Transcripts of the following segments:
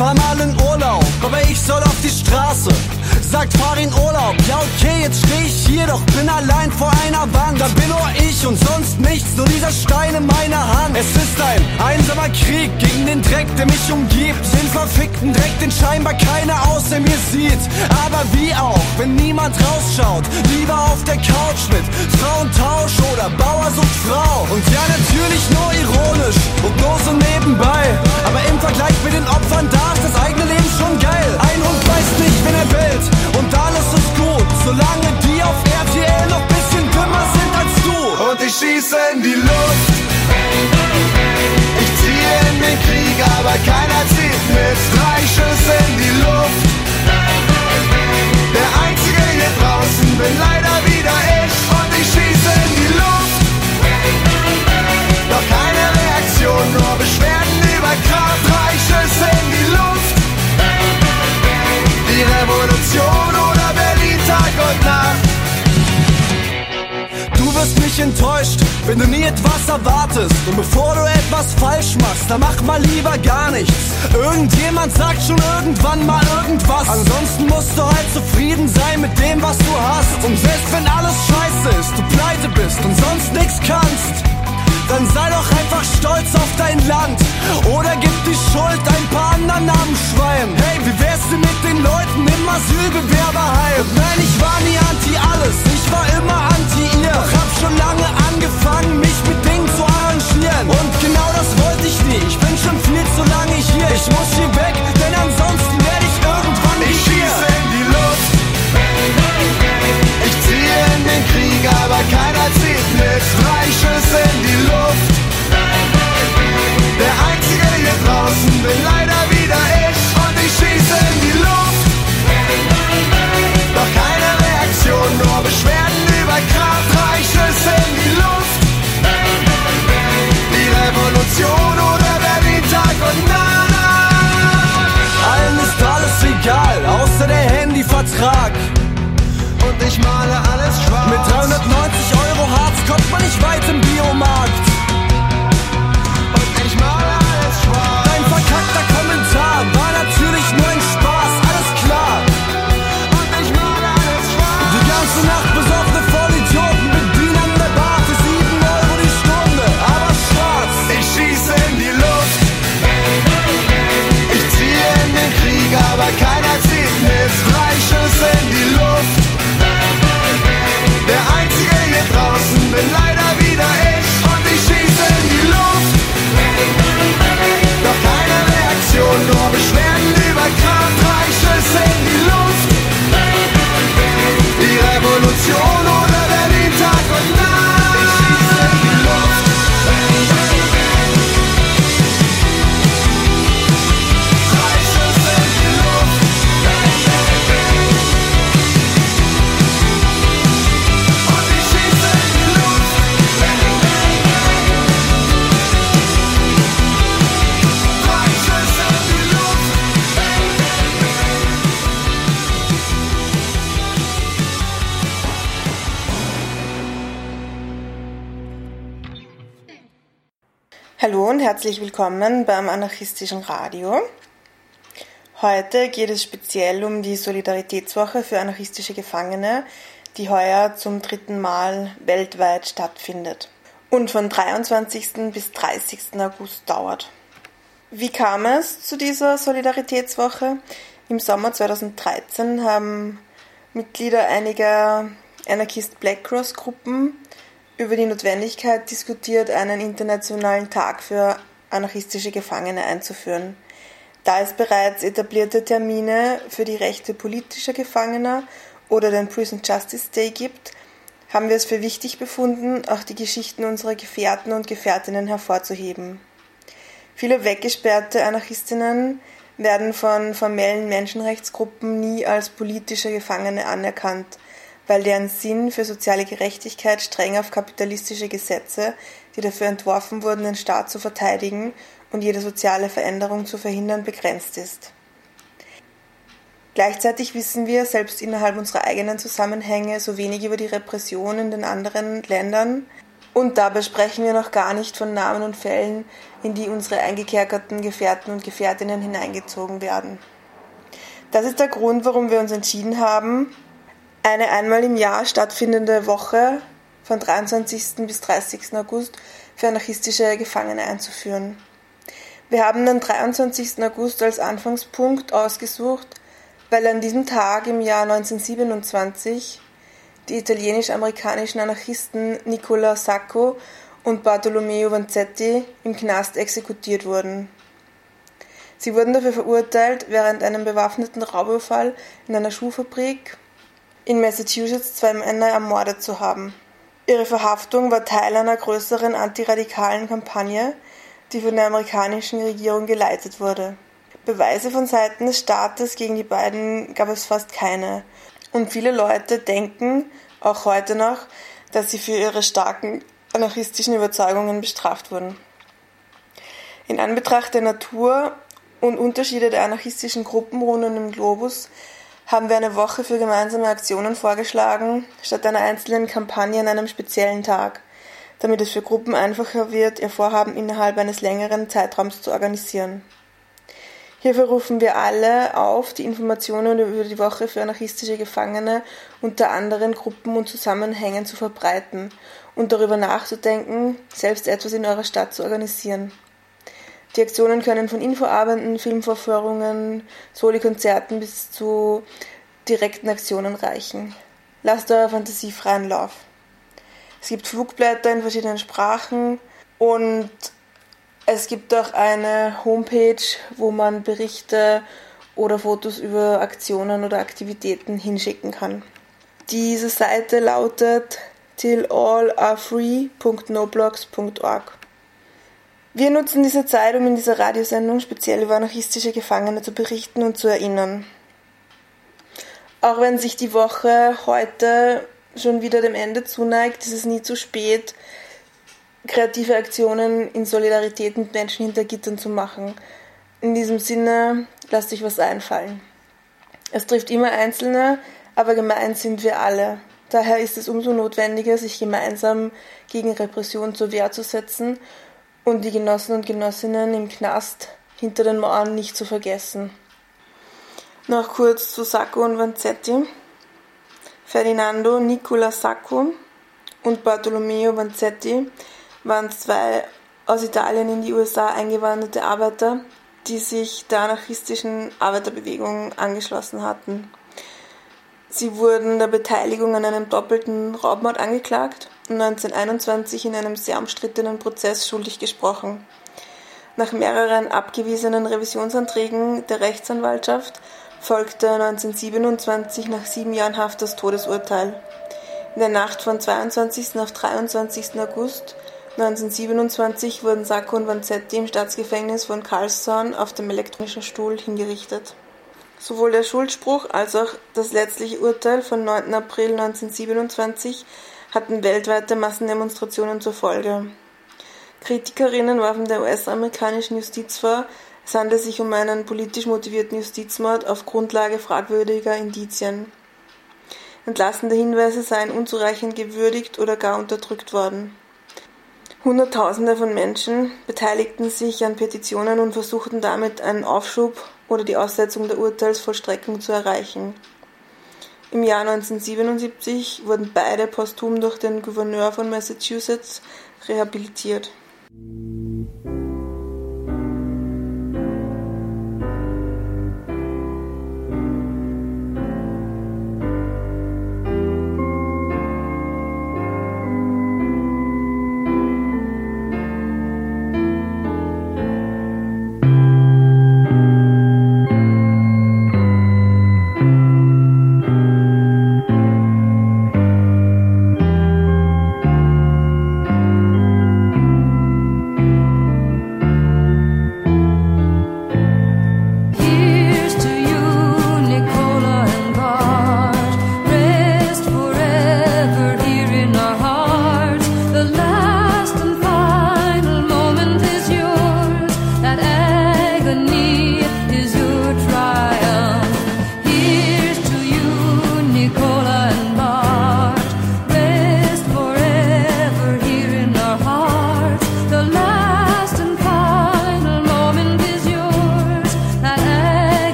fahr mal in Urlaub, aber ich soll auf die Straße. Sagt, fahr in Urlaub, ja okay, jetzt steh ich hier, doch bin allein vor einer Wand. Da bin nur ich und sonst nichts, nur dieser Stein in meiner Hand. Es ist ein einsamer Krieg gegen den Dreck, der mich umgibt. Den verfickten Dreck, den scheinbar keiner außer mir sieht. Aber wie auch, wenn niemand rausschaut, lieber auf der Couch mit Frauentausch oder Bauer sucht Frau. Und ja, natürlich nur ironisch und nur so nebenbei. Aber im Vergleich mit den Opfern da ist das eigene Leben schon geil. Ein Hund weiß nicht, wen er bellt und alles ist gut, solange die auf RTL noch bisschen dümmer sind als du. Und ich schieße in die Luft, ich ziehe in den Krieg, aber keiner zieht mit. 3 Schüsse in die Luft, der Einzige hier draußen bin leider wieder ich. Und ich schieße in die Luft, doch keine Reaktion, nur Beschwerden über Kraft. 3 Schüsse in die Luft, die Revolution oder Berlin Tag und Nacht. Du wirst nicht enttäuscht, wenn du nie etwas erwartest. Und bevor du etwas falsch machst, dann mach mal lieber gar nichts. Irgendjemand sagt schon irgendwann mal irgendwas. Ansonsten musst du halt zufrieden sein mit dem, was du hast. Und selbst wenn alles scheiße ist, du pleite bist und sonst nichts kannst, dann sei doch einfach stolz auf dein Land. Oder gib die Schuld ein paar anderen Namensschweinen. Hey, wie wär's denn mit den Leuten im Asylbewerberheim? Und nein, ich war nie anti alles, ich war immer anti ihr. Doch hab schon lange angefangen, mich mit Dingen zu arrangieren. Und genau das wollte ich nie, ich bin schon viel zu lange hier. Ich muss hier weg, denn ansonsten werde ich irgendwann Ich schieße in die Luft, ich ziehe in den Krieg, aber keiner zieht mit. 3 Schüsse in die Luft, der Einzige hier draußen bin leider wieder ich. Und ich schieße in die Luft, doch keine Reaktion, nur Beschwerden über Kraft. 3 Schüsse in die Luft, die Revolution oder Berlin Tag und Nacht. Allen ist alles egal, außer der Handyvertrag. Und ich male alles schwarz. Mit 390 € Hartz kommt man nicht weit im Biomarkt. Und ich male alles schwarz. Dein verkackter Kommentar war natürlich nur ein Spaß, alles klar. Und ich male alles schwarz. Die ganze Nacht besoffene Vollidioten bedienen an der Bar für 7 € die Stunde, aber schwarz. Ich schieße in die Luft, ich ziehe in den Krieg, aber keiner zieht mit. 3 Schüsse in die Luft, der Einzige hier draußen bin leider wieder ich. Und ich schieße in die Luft, doch keine Reaktion, nur Beschwerden über Kraft. 3 Schüsse in die Luft, die Revolution oder Berlin Tag und Nacht. Ich schieße in die Luft, 3 Schüsse in die Luft, und ich schieße in die Luft, 3 Schüsse in die Luft. Hallo und herzlich willkommen beim Anarchistischen Radio. Heute geht es speziell um die Solidaritätswoche für anarchistische Gefangene, die heuer zum 3. Mal weltweit stattfindet und von 23. bis 30. August dauert. Wie kam es zu dieser Solidaritätswoche? Im Sommer 2013 haben Mitglieder einiger Anarchist-Black-Cross-Gruppen über die Notwendigkeit diskutiert, einen internationalen Tag für anarchistische Gefangene einzuführen. Da es bereits etablierte Termine für die Rechte politischer Gefangener oder den Prison Justice Day gibt, haben wir es für wichtig befunden, auch die Geschichten unserer Gefährten und Gefährtinnen hervorzuheben. Viele weggesperrte Anarchistinnen werden von formellen Menschenrechtsgruppen nie als politische Gefangene anerkannt, weil deren Sinn für soziale Gerechtigkeit streng auf kapitalistische Gesetze, die dafür entworfen wurden, den Staat zu verteidigen und jede soziale Veränderung zu verhindern, begrenzt ist. Gleichzeitig wissen wir, selbst innerhalb unserer eigenen Zusammenhänge, so wenig über die Repression in den anderen Ländern Und dabei sprechen wir noch gar nicht von Namen und Fällen, in die unsere eingekerkerten Gefährten und Gefährtinnen hineingezogen werden. Das ist der Grund, warum wir uns entschieden haben, eine einmal im Jahr stattfindende Woche von 23. bis 30. August für anarchistische Gefangene einzuführen. Wir haben den 23. August als Anfangspunkt ausgesucht, weil an diesem Tag im Jahr 1927 die italienisch-amerikanischen Anarchisten Nicola Sacco und Bartolomeo Vanzetti im Knast exekutiert wurden. Sie wurden dafür verurteilt, während einem bewaffneten Raubüberfall in einer Schuhfabrik in Massachusetts 2 Männer ermordet zu haben. Ihre Verhaftung war Teil einer größeren antiradikalen Kampagne, die von der amerikanischen Regierung geleitet wurde. Beweise von Seiten des Staates gegen die beiden gab es fast keine. Und viele Leute denken, auch heute noch, dass sie für ihre starken anarchistischen Überzeugungen bestraft wurden. In Anbetracht der Natur und Unterschiede der anarchistischen Gruppen rund um den Globus haben wir eine Woche für gemeinsame Aktionen vorgeschlagen, statt einer einzelnen Kampagne an einem speziellen Tag, damit es für Gruppen einfacher wird, ihr Vorhaben innerhalb eines längeren Zeitraums zu organisieren. Hierfür rufen wir alle auf, die Informationen über die Woche für anarchistische Gefangene unter anderen Gruppen und Zusammenhängen zu verbreiten und darüber nachzudenken, selbst etwas in eurer Stadt zu organisieren. Die Aktionen können von Infoabenden, Filmvorführungen, Soli-Konzerten bis zu direkten Aktionen reichen. Lasst eurer Fantasie freien Lauf. Es gibt Flugblätter in verschiedenen Sprachen und es gibt auch eine Homepage, wo man Berichte oder Fotos über Aktionen oder Aktivitäten hinschicken kann. Diese Seite lautet tillallarefree.noblogs.org. Wir nutzen diese Zeit, um in dieser Radiosendung speziell über anarchistische Gefangene zu berichten und zu erinnern. Auch wenn sich die Woche heute schon wieder dem Ende zuneigt, ist es nie zu spät, kreative Aktionen in Solidarität mit Menschen hinter Gittern zu machen. In diesem Sinne, lasst euch was einfallen. Es trifft immer Einzelne, aber gemeint sind wir alle. Daher ist es umso notwendiger, sich gemeinsam gegen Repression zur Wehr zu setzen und die Genossen und Genossinnen im Knast hinter den Mauern nicht zu vergessen. Noch kurz zu Sacco und Vanzetti. Ferdinando Nicola Sacco und Bartolomeo Vanzetti waren 2 aus Italien in die USA eingewanderte Arbeiter, die sich der anarchistischen Arbeiterbewegung angeschlossen hatten. Sie wurden der Beteiligung an einem doppelten Raubmord angeklagt und 1921 in einem sehr umstrittenen Prozess schuldig gesprochen. Nach mehreren abgewiesenen Revisionsanträgen der Rechtsanwaltschaft folgte 1927 nach 7 Jahren Haft das Todesurteil. In der Nacht von 22. auf 23. August 1927 wurden Sacco und Vanzetti im Staatsgefängnis von Karlsson auf dem elektronischen Stuhl hingerichtet. Sowohl der Schuldspruch als auch das letztliche Urteil vom 9. April 1927 hatten weltweite Massendemonstrationen zur Folge. Kritikerinnen warfen der US-amerikanischen Justiz vor, es handle sich um einen politisch motivierten Justizmord auf Grundlage fragwürdiger Indizien. Entlastende Hinweise seien unzureichend gewürdigt oder gar unterdrückt worden. Hunderttausende von Menschen beteiligten sich an Petitionen und versuchten damit einen Aufschub oder die Aussetzung der Urteilsvollstreckung zu erreichen. Im Jahr 1977 wurden beide posthum durch den Gouverneur von Massachusetts rehabilitiert.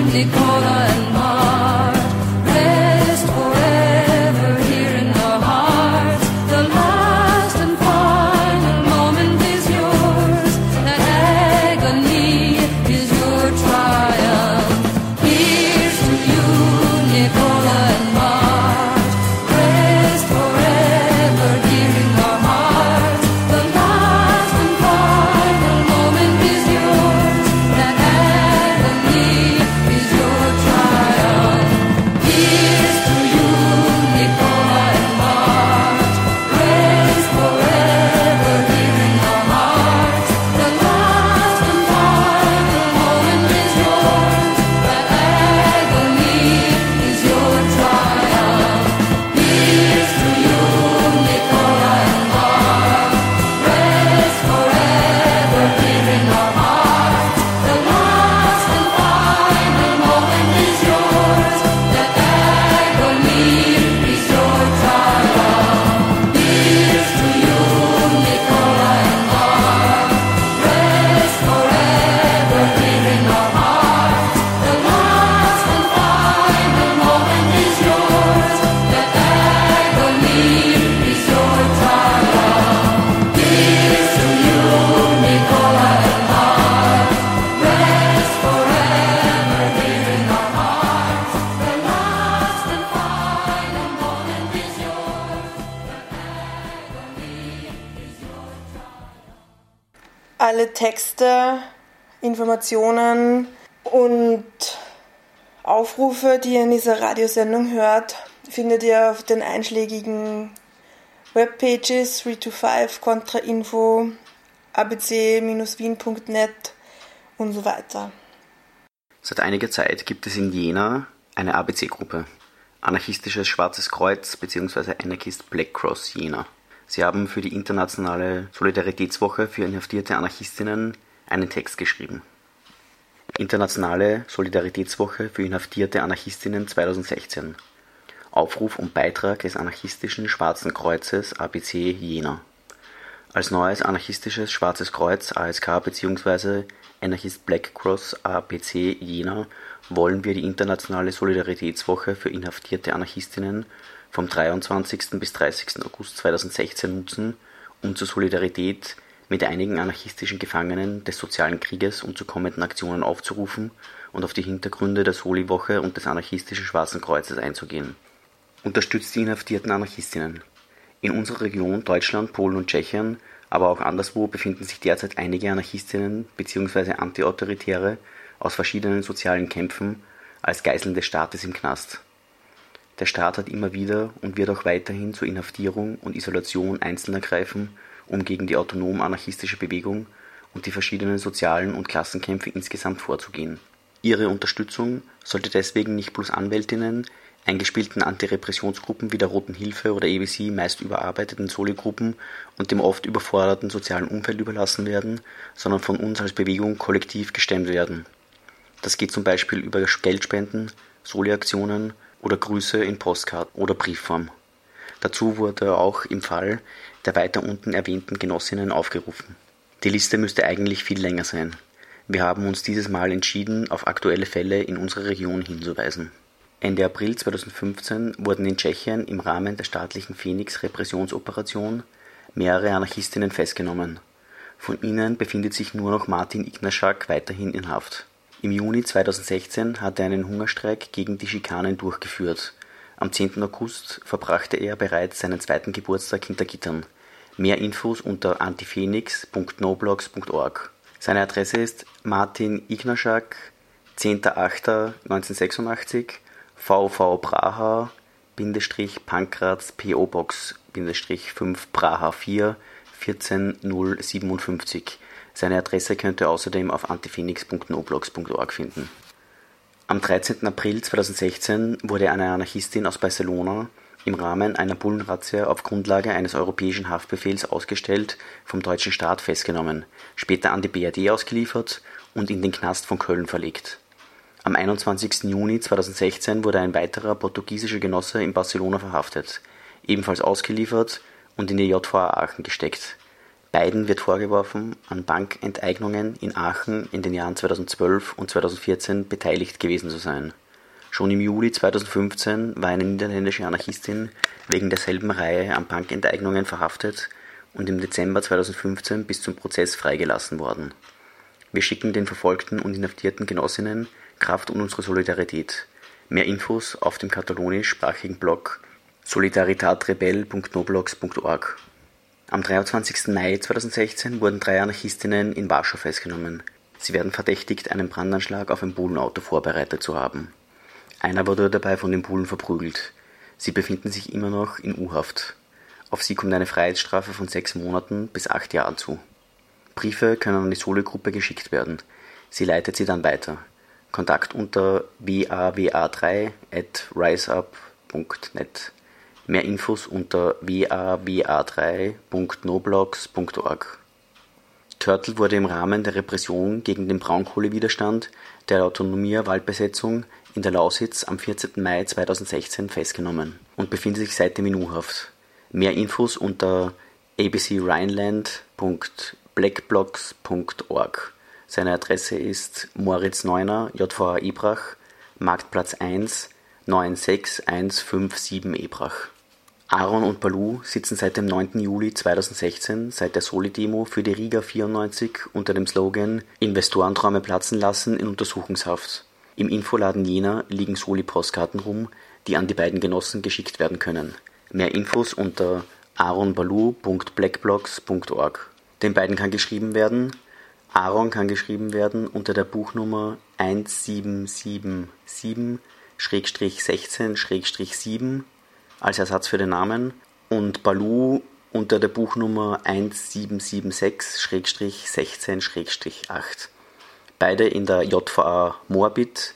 Nicola and Mart, rest forever here in our hearts. The last and final moment is yours. That agony is your triumph. Here's to you, Nicola and Mart, rest forever here in our hearts. The last and final moment is yours. That agony is your triumph. Here's to you, Nicola and Mart, rest forever here in our hearts. The last and final moment is yours. That agony is your triumph. Here's to you, Nicola and Mart, rest forever here in our hearts. The last and final moment is yours. That agony is your triumph. Here's to you, Nicola and Mart, rest forever here in our hearts. The last and final moment is yours. That agony is your triumph. Here's to you, Nicola and Mart, rest forever here in our hearts. The last and final moment is yours. That agony is your triumph. Alle Texte, Informationen und Aufrufe, die ihr in dieser Radiosendung hört, findet ihr auf den einschlägigen Webpages 325, Kontrainfo, abc-wien.net und so weiter. Seit einiger Zeit gibt es in Jena eine ABC-Gruppe, Anarchistisches Schwarzes Kreuz bzw. Anarchist Black Cross Jena. Sie haben für die internationale Solidaritätswoche für inhaftierte Anarchistinnen einen Text geschrieben. Internationale Solidaritätswoche für inhaftierte Anarchistinnen 2016. Aufruf und Beitrag des Anarchistischen Schwarzen Kreuzes ABC Jena. Als neues Anarchistisches Schwarzes Kreuz ASK bzw. Anarchist Black Cross ABC Jena wollen wir die internationale Solidaritätswoche für inhaftierte Anarchistinnen vom 23. bis 30. August 2016 nutzen, um zur Solidarität mit einigen anarchistischen Gefangenen des sozialen Krieges und zu kommenden Aktionen aufzurufen und auf die Hintergründe der Soli-Woche und des Anarchistischen Schwarzen Kreuzes einzugehen. Unterstützt die inhaftierten Anarchistinnen. In unserer Region Deutschland, Polen und Tschechien, aber auch anderswo befinden sich derzeit einige Anarchistinnen bzw. Antiautoritäre aus verschiedenen sozialen Kämpfen als Geiseln des Staates im Knast. Der Staat hat immer wieder und wird auch weiterhin zur Inhaftierung und Isolation Einzelner greifen, um gegen die autonom-anarchistische Bewegung und die verschiedenen sozialen und Klassenkämpfe insgesamt vorzugehen. Ihre Unterstützung sollte deswegen nicht bloß Anwältinnen, eingespielten Antirepressionsgruppen wie der Roten Hilfe oder EBC, meist überarbeiteten Soli-Gruppen und dem oft überforderten sozialen Umfeld überlassen werden, sondern von uns als Bewegung kollektiv gestemmt werden. Das geht zum Beispiel über Geldspenden, Soli-Aktionen oder Grüße in Postkarte oder Briefform. Dazu wurde auch im Fall der weiter unten erwähnten Genossinnen aufgerufen. Die Liste müsste eigentlich viel länger sein. Wir haben uns dieses Mal entschieden, auf aktuelle Fälle in unserer Region hinzuweisen. Ende April 2015 wurden in Tschechien im Rahmen der staatlichen Phoenix-Repressionsoperation mehrere Anarchistinnen festgenommen. Von ihnen befindet sich nur noch Martin Ignaschak weiterhin in Haft. Im Juni 2016 hat er einen Hungerstreik gegen die Schikanen durchgeführt. Am 10. August verbrachte er bereits seinen 2. Geburtstag hinter Gittern. Mehr Infos unter antiPhoenix.noblogs.org. Seine Adresse ist Martin Ignaschak, 10.08.1986, VV Praha, Pankraz, PO Box, 5 Praha 4, 14057. Seine Adresse könnt ihr außerdem auf antiPhoenix.noblogs.org finden. Am 13. April 2016 wurde eine Anarchistin aus Barcelona im Rahmen einer Bullenrazzia auf Grundlage eines europäischen Haftbefehls ausgestellt vom deutschen Staat festgenommen, später an die BRD ausgeliefert und in den Knast von Köln verlegt. Am 21. Juni 2016 wurde ein weiterer portugiesischer Genosse in Barcelona verhaftet, ebenfalls ausgeliefert und in die JVA Aachen gesteckt. Beiden wird vorgeworfen, an Bankenteignungen in Aachen in den Jahren 2012 und 2014 beteiligt gewesen zu sein. Schon im Juli 2015 war eine niederländische Anarchistin wegen derselben Reihe an Bankenteignungen verhaftet und im Dezember 2015 bis zum Prozess freigelassen worden. Wir schicken den verfolgten und inhaftierten Genossinnen Kraft und unsere Solidarität. Mehr Infos auf dem katalonischsprachigen Blog solidaritadrebel.noblogs.org. Am 23. Mai 2016 wurden 3 Anarchistinnen in Warschau festgenommen. Sie werden verdächtigt, einen Brandanschlag auf ein Bulenauto vorbereitet zu haben. Einer wurde dabei von den Bulen verprügelt. Sie befinden sich immer noch in U-Haft. Auf sie kommt eine Freiheitsstrafe von 6 Monaten bis 8 Jahren zu. Briefe können an die Soli-Gruppe geschickt werden. Sie leitet sie dann weiter. Kontakt unter wawa3@riseup.net. Mehr Infos unter wawa3.noblogs.org. Törtl wurde im Rahmen der Repression gegen den Braunkohlewiderstand der Autonomia-Waldbesetzung in der Lausitz am 14. Mai 2016 festgenommen und befindet sich seitdem in U-Haft. Mehr Infos unter abcrhineland.blackblogs.org. Seine Adresse ist Moritz Neuner, JVA Ebrach, Marktplatz 1, 96157 Ebrach. Aaron und Balou sitzen seit dem 9. Juli 2016, seit der Soli-Demo für die Riga 94 unter dem Slogan „Investorenträume platzen lassen“ in Untersuchungshaft. Im Infoladen Jena liegen Soli-Postkarten rum, die an die beiden Genossen geschickt werden können. Mehr Infos unter aaronbalou.blackblogs.org. Den beiden kann geschrieben werden. Aaron kann geschrieben werden unter der Buchnummer 1777-16-7 als Ersatz für den Namen und Balou unter der Buchnummer 1776-16-8. Beide in der JVA Moabit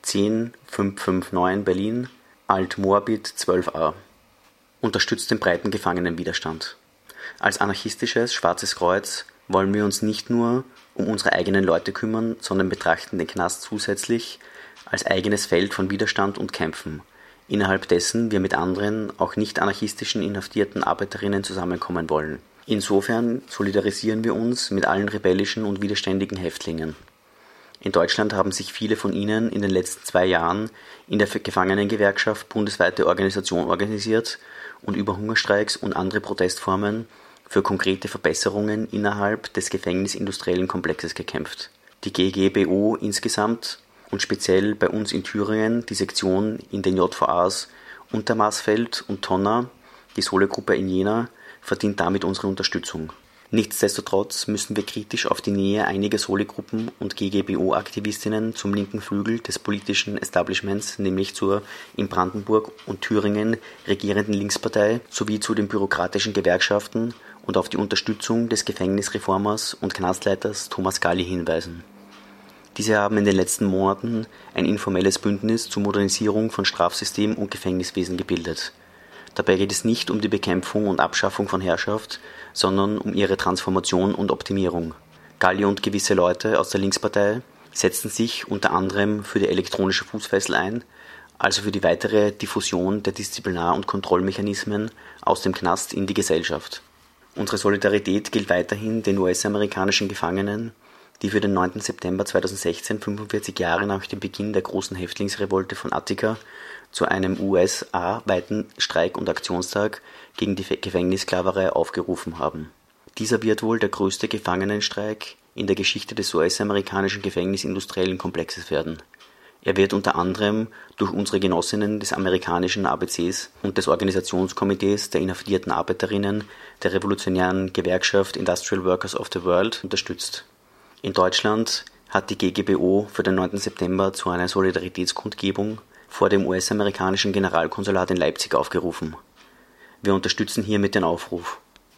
10559 Berlin, Alt Moabit 12a. Unterstützt den breiten Gefangenenwiderstand. Als anarchistisches Schwarzes Kreuz wollen wir uns nicht nur um unsere eigenen Leute kümmern, sondern betrachten den Knast zusätzlich als eigenes Feld von Widerstand und Kämpfen, innerhalb dessen wir mit anderen, auch nicht anarchistischen inhaftierten Arbeiterinnen zusammenkommen wollen. Insofern solidarisieren wir uns mit allen rebellischen und widerständigen Häftlingen. In Deutschland haben sich viele von ihnen in den letzten 2 Jahren in der Gefangenengewerkschaft bundesweite Organisation organisiert und über Hungerstreiks und andere Protestformen für konkrete Verbesserungen innerhalb des gefängnisindustriellen Komplexes gekämpft. Die GGBO insgesamt und speziell bei uns in Thüringen die Sektion in den JVAs Untermaßfeld und Tonna, die Soli-Gruppe in Jena, verdient damit unsere Unterstützung. Nichtsdestotrotz müssen wir kritisch auf die Nähe einiger Soli-Gruppen und GGBO-Aktivistinnen zum linken Flügel des politischen Establishments, nämlich zur in Brandenburg und Thüringen regierenden Linkspartei, sowie zu den bürokratischen Gewerkschaften und auf die Unterstützung des Gefängnisreformers und Knastleiters Thomas Galli hinweisen. Diese haben in den letzten Monaten ein informelles Bündnis zur Modernisierung von Strafsystem und Gefängniswesen gebildet. Dabei geht es nicht um die Bekämpfung und Abschaffung von Herrschaft, sondern um ihre Transformation und Optimierung. Galli und gewisse Leute aus der Linkspartei setzten sich unter anderem für die elektronische Fußfessel ein, also für die weitere Diffusion der Disziplinar- und Kontrollmechanismen aus dem Knast in die Gesellschaft. Unsere Solidarität gilt weiterhin den US-amerikanischen Gefangenen, die für den 9. September 2016, 45 Jahre nach dem Beginn der großen Häftlingsrevolte von Attika, zu einem USA-weiten Streik- und Aktionstag gegen die Gefängnissklaverei aufgerufen haben. Dieser wird wohl der größte Gefangenenstreik in der Geschichte des US-amerikanischen gefängnisindustriellen Komplexes werden. Er wird unter anderem durch unsere Genossinnen des amerikanischen ABCs und des Organisationskomitees der inhaftierten Arbeiterinnen der revolutionären Gewerkschaft Industrial Workers of the World unterstützt. In Deutschland hat die GGBO für den 9. September zu einer Solidaritätskundgebung vor dem US-amerikanischen Generalkonsulat in Leipzig aufgerufen. Wir unterstützen hiermit den Aufruf.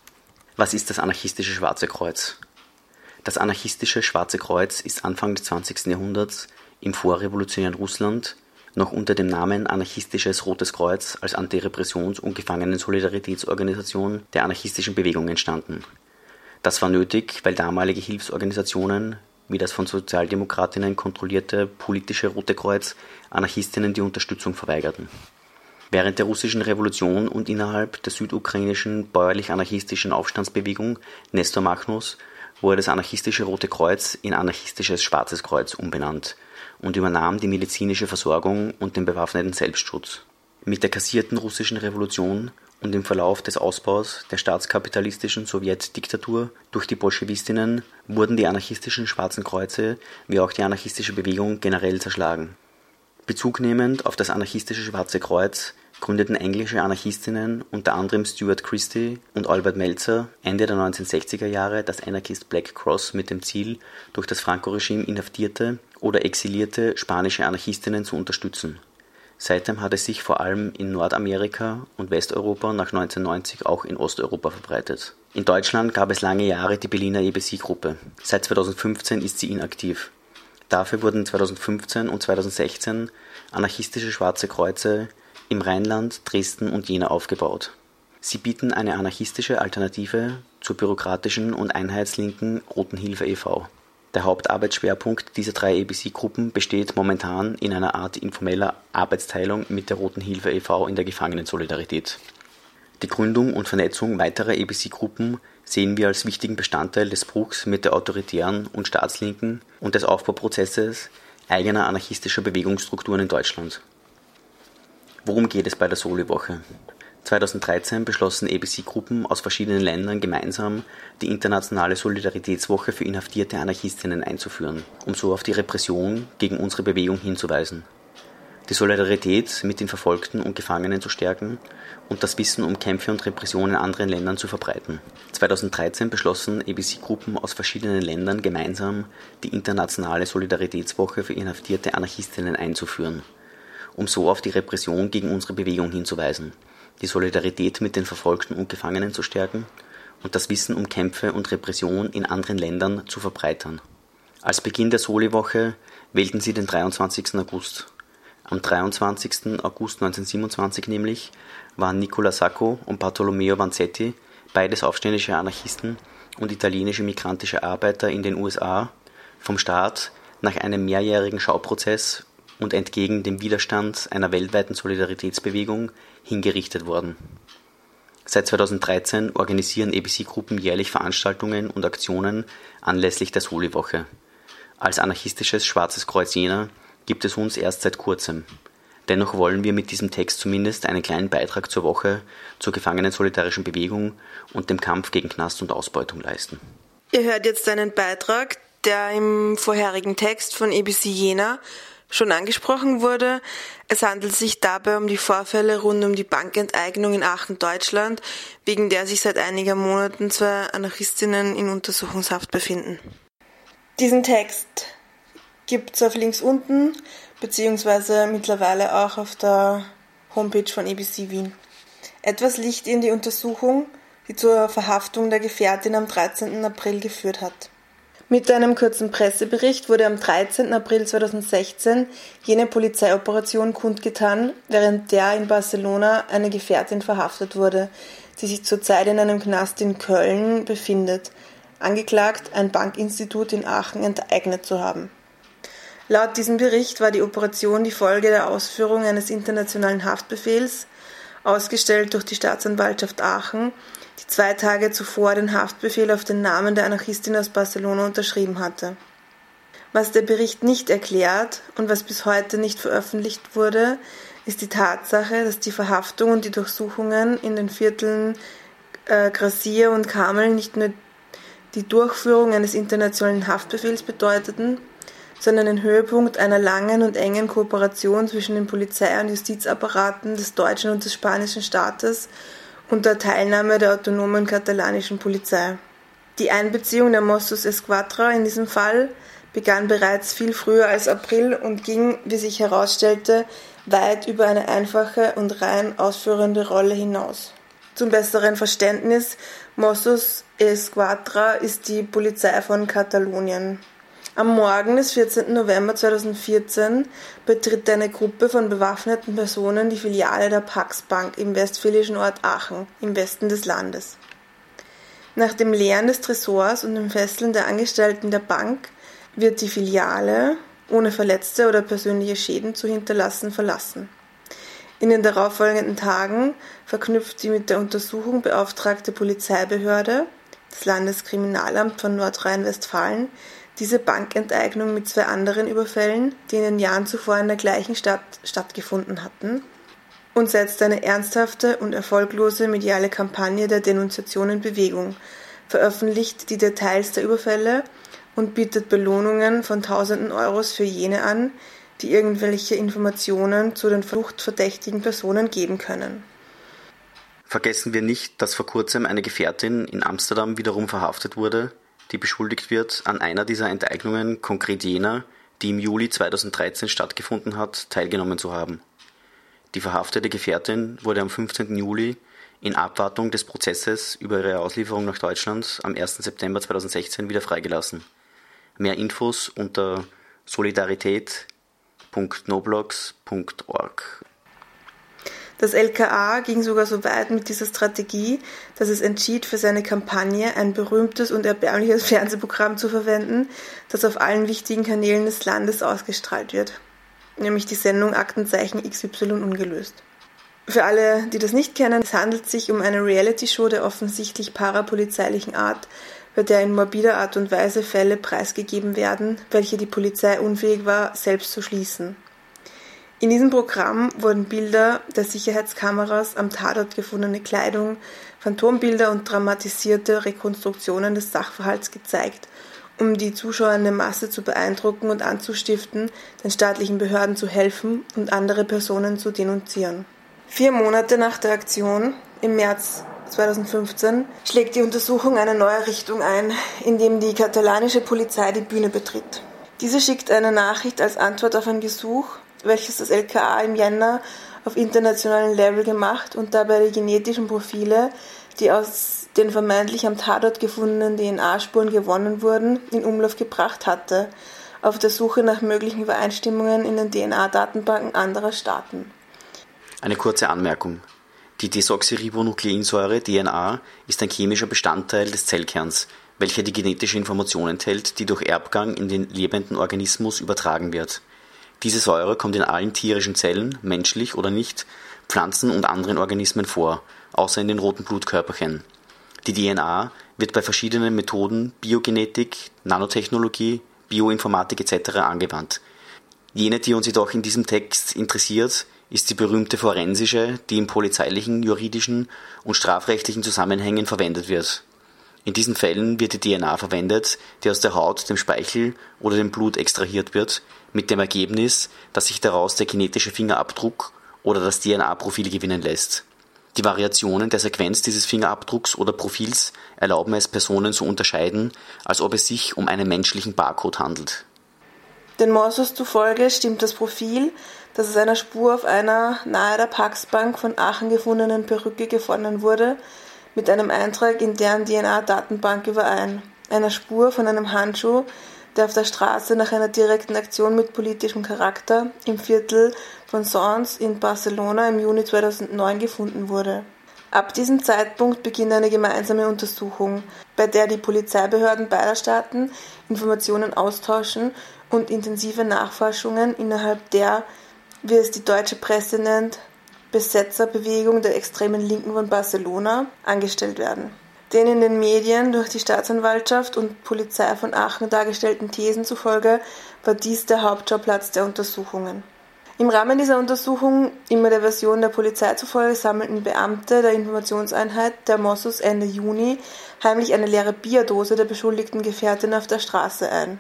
Was ist das anarchistische Schwarze Kreuz? Das anarchistische Schwarze Kreuz ist Anfang des 20. Jahrhunderts im vorrevolutionären Russland noch unter dem Namen Anarchistisches Rotes Kreuz als Antirepressions- und Gefangenen-Solidaritätsorganisation der anarchistischen Bewegung entstanden. Das war nötig, weil damalige Hilfsorganisationen wie das von Sozialdemokratinnen kontrollierte politische Rote Kreuz Anarchistinnen die Unterstützung verweigerten. Während der russischen Revolution und innerhalb der südukrainischen bäuerlich-anarchistischen Aufstandsbewegung Nestor Machnus wurde das anarchistische Rote Kreuz in anarchistisches Schwarzes Kreuz umbenannt und übernahm die medizinische Versorgung und den bewaffneten Selbstschutz. Mit der kassierten russischen Revolution und im Verlauf des Ausbaus der staatskapitalistischen Sowjetdiktatur durch die Bolschewistinnen wurden die anarchistischen Schwarzen Kreuze wie auch die anarchistische Bewegung generell zerschlagen. Bezugnehmend auf das anarchistische Schwarze Kreuz gründeten englische Anarchistinnen, unter anderem Stuart Christie und Albert Meltzer, Ende der 1960er Jahre das Anarchist Black Cross mit dem Ziel, durch das Franco-Regime inhaftierte oder exilierte spanische Anarchistinnen zu unterstützen. Seitdem hat es sich vor allem in Nordamerika und Westeuropa nach 1990 auch in Osteuropa verbreitet. In Deutschland gab es lange Jahre die Berliner EBC-Gruppe. Seit 2015 ist sie inaktiv. Dafür wurden 2015 und 2016 anarchistische Schwarze Kreuze im Rheinland, Dresden und Jena aufgebaut. Sie bieten eine anarchistische Alternative zur bürokratischen und einheitslinken Roten Hilfe e.V. Der Hauptarbeitsschwerpunkt dieser 3 EBC-Gruppen besteht momentan in einer Art informeller Arbeitsteilung mit der Roten Hilfe e.V. in der Gefangenensolidarität. Die Gründung und Vernetzung weiterer EBC-Gruppen sehen wir als wichtigen Bestandteil des Bruchs mit der autoritären und staatslinken und des Aufbauprozesses eigener anarchistischer Bewegungsstrukturen in Deutschland. Worum geht es bei der Soli-Woche? 2013 beschlossen EBC-Gruppen aus verschiedenen Ländern gemeinsam die internationale Solidaritätswoche für inhaftierte Anarchistinnen einzuführen, um so auf die Repression gegen unsere Bewegung hinzuweisen, die Solidarität mit den Verfolgten und Gefangenen zu stärken und das Wissen um Kämpfe und Repression in anderen Ländern zu verbreiten. 2013 beschlossen EBC-Gruppen aus verschiedenen Ländern gemeinsam die internationale Solidaritätswoche für inhaftierte Anarchistinnen einzuführen, um so auf die Repression gegen unsere Bewegung hinzuweisen, die Solidarität mit den Verfolgten und Gefangenen zu stärken und das Wissen um Kämpfe und Repression in anderen Ländern zu verbreitern. Als Beginn der Soli-Woche wählten sie den 23. August. Am 23. August 1927 nämlich waren Nicola Sacco und Bartolomeo Vanzetti, beides aufständische Anarchisten und italienische migrantische Arbeiter in den USA, vom Staat nach einem mehrjährigen Schauprozess und entgegen dem Widerstand einer weltweiten Solidaritätsbewegung hingerichtet worden. Seit 2013 organisieren EBC-Gruppen jährlich Veranstaltungen und Aktionen anlässlich der Soli-Woche. Als anarchistisches Schwarzes Kreuz Jena gibt es uns erst seit kurzem. Dennoch wollen wir mit diesem Text zumindest einen kleinen Beitrag zur Woche, zur Gefangenensolidarischen Bewegung und dem Kampf gegen Knast und Ausbeutung leisten. Ihr hört jetzt einen Beitrag, der im vorherigen Text von EBC Jena schon angesprochen wurde. Es handelt sich dabei um die Vorfälle rund um die Bankenteignung in Aachen, Deutschland, wegen der sich seit einigen Monaten 2 Anarchistinnen in Untersuchungshaft befinden. Diesen Text gibt es auf Links unten, beziehungsweise mittlerweile auch auf der Homepage von EBC Wien. Etwas Licht in die Untersuchung, die zur Verhaftung der Gefährtin am 13. April geführt hat. Mit einem kurzen Pressebericht wurde am 13. April 2016 jene Polizeioperation kundgetan, während der in Barcelona eine Gefährtin verhaftet wurde, die sich zurzeit in einem Knast in Köln befindet, angeklagt, ein Bankinstitut in Aachen enteignet zu haben. Laut diesem Bericht war die Operation die Folge der Ausführung eines internationalen Haftbefehls, ausgestellt durch die Staatsanwaltschaft Aachen, die 2 Tage zuvor den Haftbefehl auf den Namen der Anarchistin aus Barcelona unterschrieben hatte. Was der Bericht nicht erklärt und was bis heute nicht veröffentlicht wurde, ist die Tatsache, dass die Verhaftung und die Durchsuchungen in den Vierteln Gracia und Carmel nicht nur die Durchführung eines internationalen Haftbefehls bedeuteten, sondern den Höhepunkt einer langen und engen Kooperation zwischen den Polizei- und Justizapparaten des deutschen und des spanischen Staates unter Teilnahme der autonomen katalanischen Polizei. Die Einbeziehung der Mossos Esquadra in diesem Fall begann bereits viel früher als April und ging, wie sich herausstellte, weit über eine einfache und rein ausführende Rolle hinaus. Zum besseren Verständnis, Mossos Esquadra ist die Polizei von Katalonien. Am Morgen des 14. November 2014 betritt eine Gruppe von bewaffneten Personen die Filiale der Pax Bank im westfälischen Ort Aachen, im Westen des Landes. Nach dem Leeren des Tresors und dem Fesseln der Angestellten der Bank wird die Filiale, ohne Verletzte oder persönliche Schäden zu hinterlassen, verlassen. In den darauffolgenden Tagen verknüpft die mit der Untersuchung beauftragte Polizeibehörde, das Landeskriminalamt von Nordrhein-Westfalen, diese Bankenteignung mit 2 anderen Überfällen, die in den Jahren zuvor in der gleichen Stadt stattgefunden hatten, und setzt eine ernsthafte und erfolglose mediale Kampagne der Denunziation in Bewegung, veröffentlicht die Details der Überfälle und bietet Belohnungen von Tausenden Euros für jene an, die irgendwelche Informationen zu den fluchtverdächtigen Personen geben können. Vergessen wir nicht, dass vor kurzem eine Gefährtin in Amsterdam wiederum verhaftet wurde, die beschuldigt wird, an einer dieser Enteignungen, konkret jener, die im Juli 2013 stattgefunden hat, teilgenommen zu haben. Die verhaftete Gefährtin wurde am 15. Juli in Abwartung des Prozesses über ihre Auslieferung nach Deutschland am 1. September 2016 wieder freigelassen. Mehr Infos unter solidarität.noblogs.org. Das LKA ging sogar so weit mit dieser Strategie, dass es entschied, für seine Kampagne ein berühmtes und erbärmliches Fernsehprogramm zu verwenden, das auf allen wichtigen Kanälen des Landes ausgestrahlt wird, nämlich die Sendung Aktenzeichen XY ungelöst. Für alle, die das nicht kennen, es handelt sich um eine Reality-Show der offensichtlich parapolizeilichen Art, bei der in morbider Art und Weise Fälle preisgegeben werden, welche die Polizei unfähig war, selbst zu schließen. In diesem Programm wurden Bilder der Sicherheitskameras, am Tatort gefundene Kleidung, Phantombilder und dramatisierte Rekonstruktionen des Sachverhalts gezeigt, um die zuschauende Masse zu beeindrucken und anzustiften, den staatlichen Behörden zu helfen und andere Personen zu denunzieren. 4 Monate nach der Aktion, im März 2015, schlägt die Untersuchung eine neue Richtung ein, indem die katalanische Polizei die Bühne betritt. Diese schickt eine Nachricht als Antwort auf ein Gesuch, welches das LKA im Jänner auf internationalem Level gemacht und dabei die genetischen Profile, die aus den vermeintlich am Tatort gefundenen DNA-Spuren gewonnen wurden, in Umlauf gebracht hatte, auf der Suche nach möglichen Übereinstimmungen in den DNA-Datenbanken anderer Staaten. Eine kurze Anmerkung. Die Desoxyribonukleinsäure DNA ist ein chemischer Bestandteil des Zellkerns, welcher die genetische Information enthält, die durch Erbgang in den lebenden Organismus übertragen wird. Diese Säure kommt in allen tierischen Zellen, menschlich oder nicht, Pflanzen und anderen Organismen vor, außer in den roten Blutkörperchen. Die DNA wird bei verschiedenen Methoden Biogenetik, Nanotechnologie, Bioinformatik etc. angewandt. Jene, die uns jedoch in diesem Text interessiert, ist die berühmte forensische, die in polizeilichen, juridischen und strafrechtlichen Zusammenhängen verwendet wird. In diesen Fällen wird die DNA verwendet, die aus der Haut, dem Speichel oder dem Blut extrahiert wird, mit dem Ergebnis, dass sich daraus der genetische Fingerabdruck oder das DNA-Profil gewinnen lässt. Die Variationen der Sequenz dieses Fingerabdrucks oder Profils erlauben es, Personen zu unterscheiden, als ob es sich um einen menschlichen Barcode handelt. Den Mossos zufolge stimmt das Profil, das aus einer Spur auf einer nahe der Pax-Bank von Aachen gefundenen Perücke gefunden wurde, mit einem Eintrag in deren DNA-Datenbank überein, einer Spur von einem Handschuh, der auf der Straße nach einer direkten Aktion mit politischem Charakter im Viertel von Sants in Barcelona im Juni 2009 gefunden wurde. Ab diesem Zeitpunkt beginnt eine gemeinsame Untersuchung, bei der die Polizeibehörden beider Staaten Informationen austauschen und intensive Nachforschungen innerhalb der, wie es die deutsche Presse nennt, Besetzerbewegung der extremen Linken von Barcelona angestellt werden. Den in den Medien durch die Staatsanwaltschaft und Polizei von Aachen dargestellten Thesen zufolge war dies der Hauptschauplatz der Untersuchungen. Im Rahmen dieser Untersuchung, immer der Version der Polizei zufolge, sammelten Beamte der Informationseinheit der Mossos Ende Juni heimlich eine leere Bierdose der beschuldigten Gefährtin auf der Straße ein.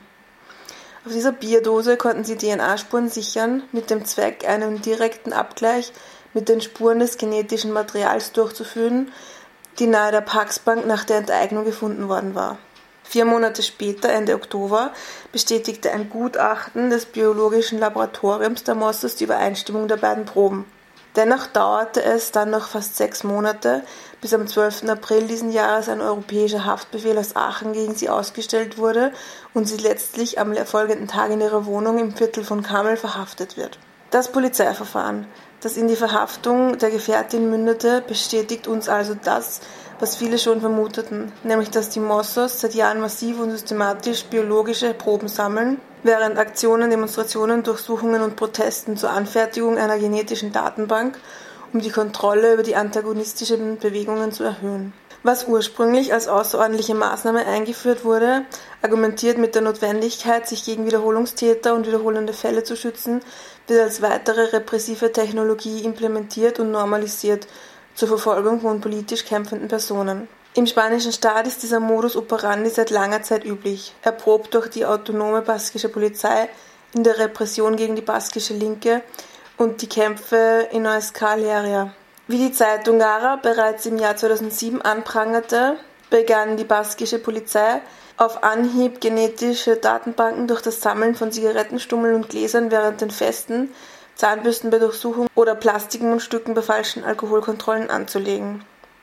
Auf dieser Bierdose konnten sie DNA-Spuren sichern, mit dem Zweck, einen direkten Abgleich mit den Spuren des genetischen Materials durchzuführen, die nahe der Pax-Bank nach der Enteignung gefunden worden war. 4 Monate später, Ende Oktober, bestätigte ein Gutachten des biologischen Laboratoriums der Mossos die Übereinstimmung der beiden Proben. Dennoch dauerte es dann noch fast 6 Monate, bis am 12. April diesen Jahres ein europäischer Haftbefehl aus Aachen gegen sie ausgestellt wurde und sie letztlich am folgenden Tag in ihrer Wohnung im Viertel von Kamel verhaftet wird. Das Polizeiverfahren, das in die Verhaftung der Gefährtin mündete, bestätigt uns also das, was viele schon vermuteten, nämlich dass die Mossos seit Jahren massiv und systematisch biologische Proben sammeln während Aktionen, Demonstrationen, Durchsuchungen und Protesten zur Anfertigung einer genetischen Datenbank, um die Kontrolle über die antagonistischen Bewegungen zu erhöhen. Was ursprünglich als außerordentliche Maßnahme eingeführt wurde, argumentiert mit der Notwendigkeit, sich gegen Wiederholungstäter und wiederholende Fälle zu schützen, wird als weitere repressive Technologie implementiert und normalisiert zur Verfolgung von politisch kämpfenden Personen. Im spanischen Staat ist dieser Modus operandi seit langer Zeit üblich, erprobt durch die autonome baskische Polizei in der Repression gegen die baskische Linke und die Kämpfe in Euskal Herria. Wie die Zeitung Gara bereits im Jahr 2007 anprangerte, begann die baskische Polizei auf Anhieb genetische Datenbanken durch das Sammeln von Zigarettenstummeln und Gläsern während den Festen, Zahnbürsten bei Durchsuchung oder Plastikmundstücken bei falschen Alkoholkontrollen anzulegen.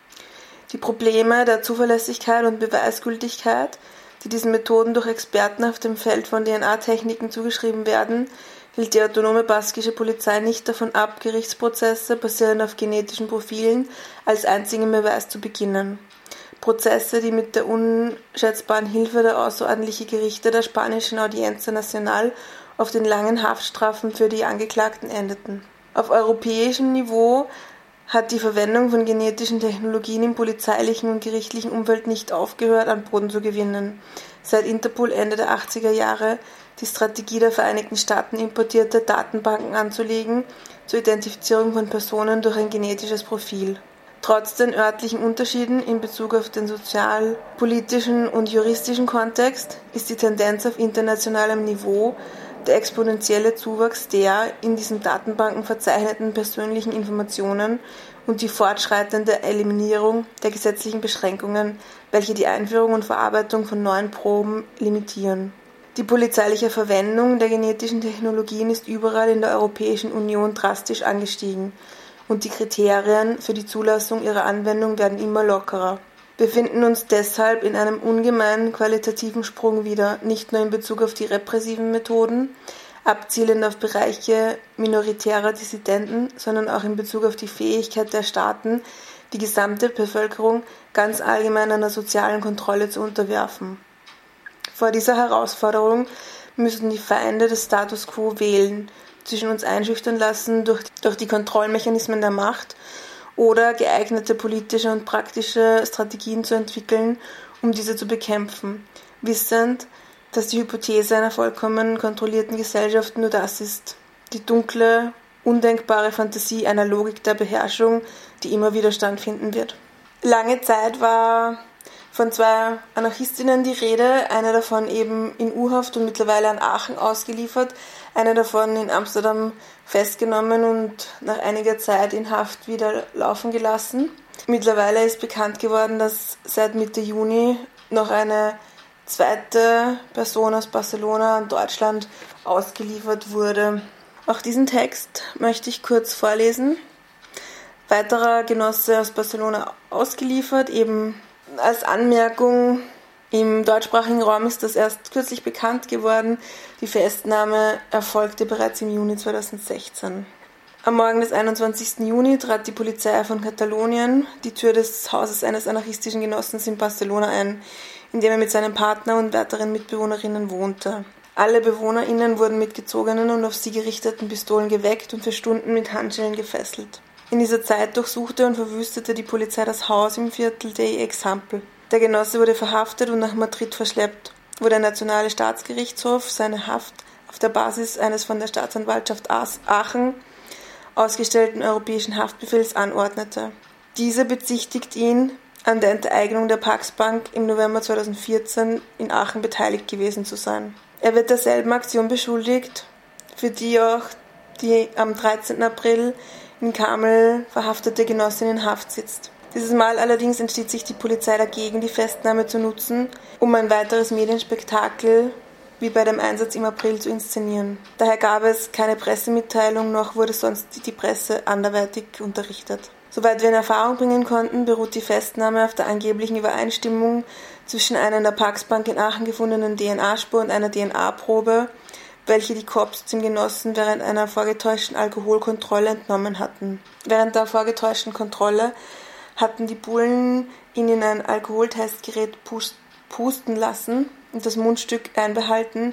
Die Probleme der Zuverlässigkeit und Beweisgültigkeit, die diesen Methoden durch Experten auf dem Feld von DNA-Techniken zugeschrieben werden, hielt die autonome baskische Polizei nicht davon ab, Gerichtsprozesse basierend auf genetischen Profilen als einzigen Beweis zu beginnen. Prozesse, die mit der unschätzbaren Hilfe der außerordentlichen Gerichte der spanischen Audiencia Nacional auf den langen Haftstrafen für die Angeklagten endeten. Auf europäischem Niveau hat die Verwendung von genetischen Technologien im polizeilichen und gerichtlichen Umfeld nicht aufgehört, an Boden zu gewinnen. Seit Interpol Ende der 80er Jahre die Strategie der Vereinigten Staaten importierte, Datenbanken anzulegen zur Identifizierung von Personen durch ein genetisches Profil. Trotz den örtlichen Unterschieden in Bezug auf den sozial-politischen und juristischen Kontext ist die Tendenz auf internationalem Niveau der exponentielle Zuwachs der in diesen Datenbanken verzeichneten persönlichen Informationen und die fortschreitende Eliminierung der gesetzlichen Beschränkungen, welche die Einführung und Verarbeitung von neuen Proben limitieren. Die polizeiliche Verwendung der genetischen Technologien ist überall in der Europäischen Union drastisch angestiegen und die Kriterien für die Zulassung ihrer Anwendung werden immer lockerer. Wir finden uns deshalb in einem ungemein qualitativen Sprung wieder, nicht nur in Bezug auf die repressiven Methoden, abzielend auf Bereiche minoritärer Dissidenten, sondern auch in Bezug auf die Fähigkeit der Staaten, die gesamte Bevölkerung ganz allgemein einer sozialen Kontrolle zu unterwerfen. Vor dieser Herausforderung müssen die Feinde des Status quo wählen, zwischen uns einschüchtern lassen durch die Kontrollmechanismen der Macht oder geeignete politische und praktische Strategien zu entwickeln, um diese zu bekämpfen, wissend, dass die Hypothese einer vollkommen kontrollierten Gesellschaft nur das ist, die dunkle, undenkbare Fantasie einer Logik der Beherrschung, die immer Widerstand finden wird. Lange Zeit war von 2 Anarchistinnen die Rede, eine davon eben in U-Haft und mittlerweile an Aachen ausgeliefert, eine davon in Amsterdam festgenommen und nach einiger Zeit in Haft wieder laufen gelassen. Mittlerweile ist bekannt geworden, dass seit Mitte Juni noch eine zweite Person aus Barcelona an Deutschland ausgeliefert wurde. Auch diesen Text möchte ich kurz vorlesen. Weiterer Genosse aus Barcelona ausgeliefert, eben als Anmerkung, im deutschsprachigen Raum ist das erst kürzlich bekannt geworden. Die Festnahme erfolgte bereits im Juni 2016. Am Morgen des 21. Juni trat die Polizei von Katalonien die Tür des Hauses eines anarchistischen Genossens in Barcelona ein, in dem er mit seinem Partner und weiteren Mitbewohnerinnen wohnte. Alle BewohnerInnen wurden mit gezogenen und auf sie gerichteten Pistolen geweckt und für Stunden mit Handschellen gefesselt. In dieser Zeit durchsuchte und verwüstete die Polizei das Haus im Viertel de Example. Der Genosse wurde verhaftet und nach Madrid verschleppt, wo der Nationale Staatsgerichtshof seine Haft auf der Basis eines von der Staatsanwaltschaft Aachen ausgestellten europäischen Haftbefehls anordnete. Diese bezichtigt ihn, an der Enteignung der Pax Bank im November 2014 in Aachen beteiligt gewesen zu sein. Er wird derselben Aktion beschuldigt, für die auch die am 13. April in Kamel verhaftete Genossin in Haft sitzt. Dieses Mal allerdings entschied sich die Polizei dagegen, die Festnahme zu nutzen, um ein weiteres Medienspektakel wie bei dem Einsatz im April zu inszenieren. Daher gab es keine Pressemitteilung, noch wurde sonst die Presse anderweitig unterrichtet. Soweit wir in Erfahrung bringen konnten, beruht die Festnahme auf der angeblichen Übereinstimmung zwischen einer in der Pax Bank in Aachen gefundenen DNA-Spur und einer DNA-Probe, welche die Cops dem Genossen während einer vorgetäuschten Alkoholkontrolle entnommen hatten. Während der vorgetäuschten Kontrolle hatten die Bullen ihn in ein Alkoholtestgerät pusten lassen und das Mundstück einbehalten,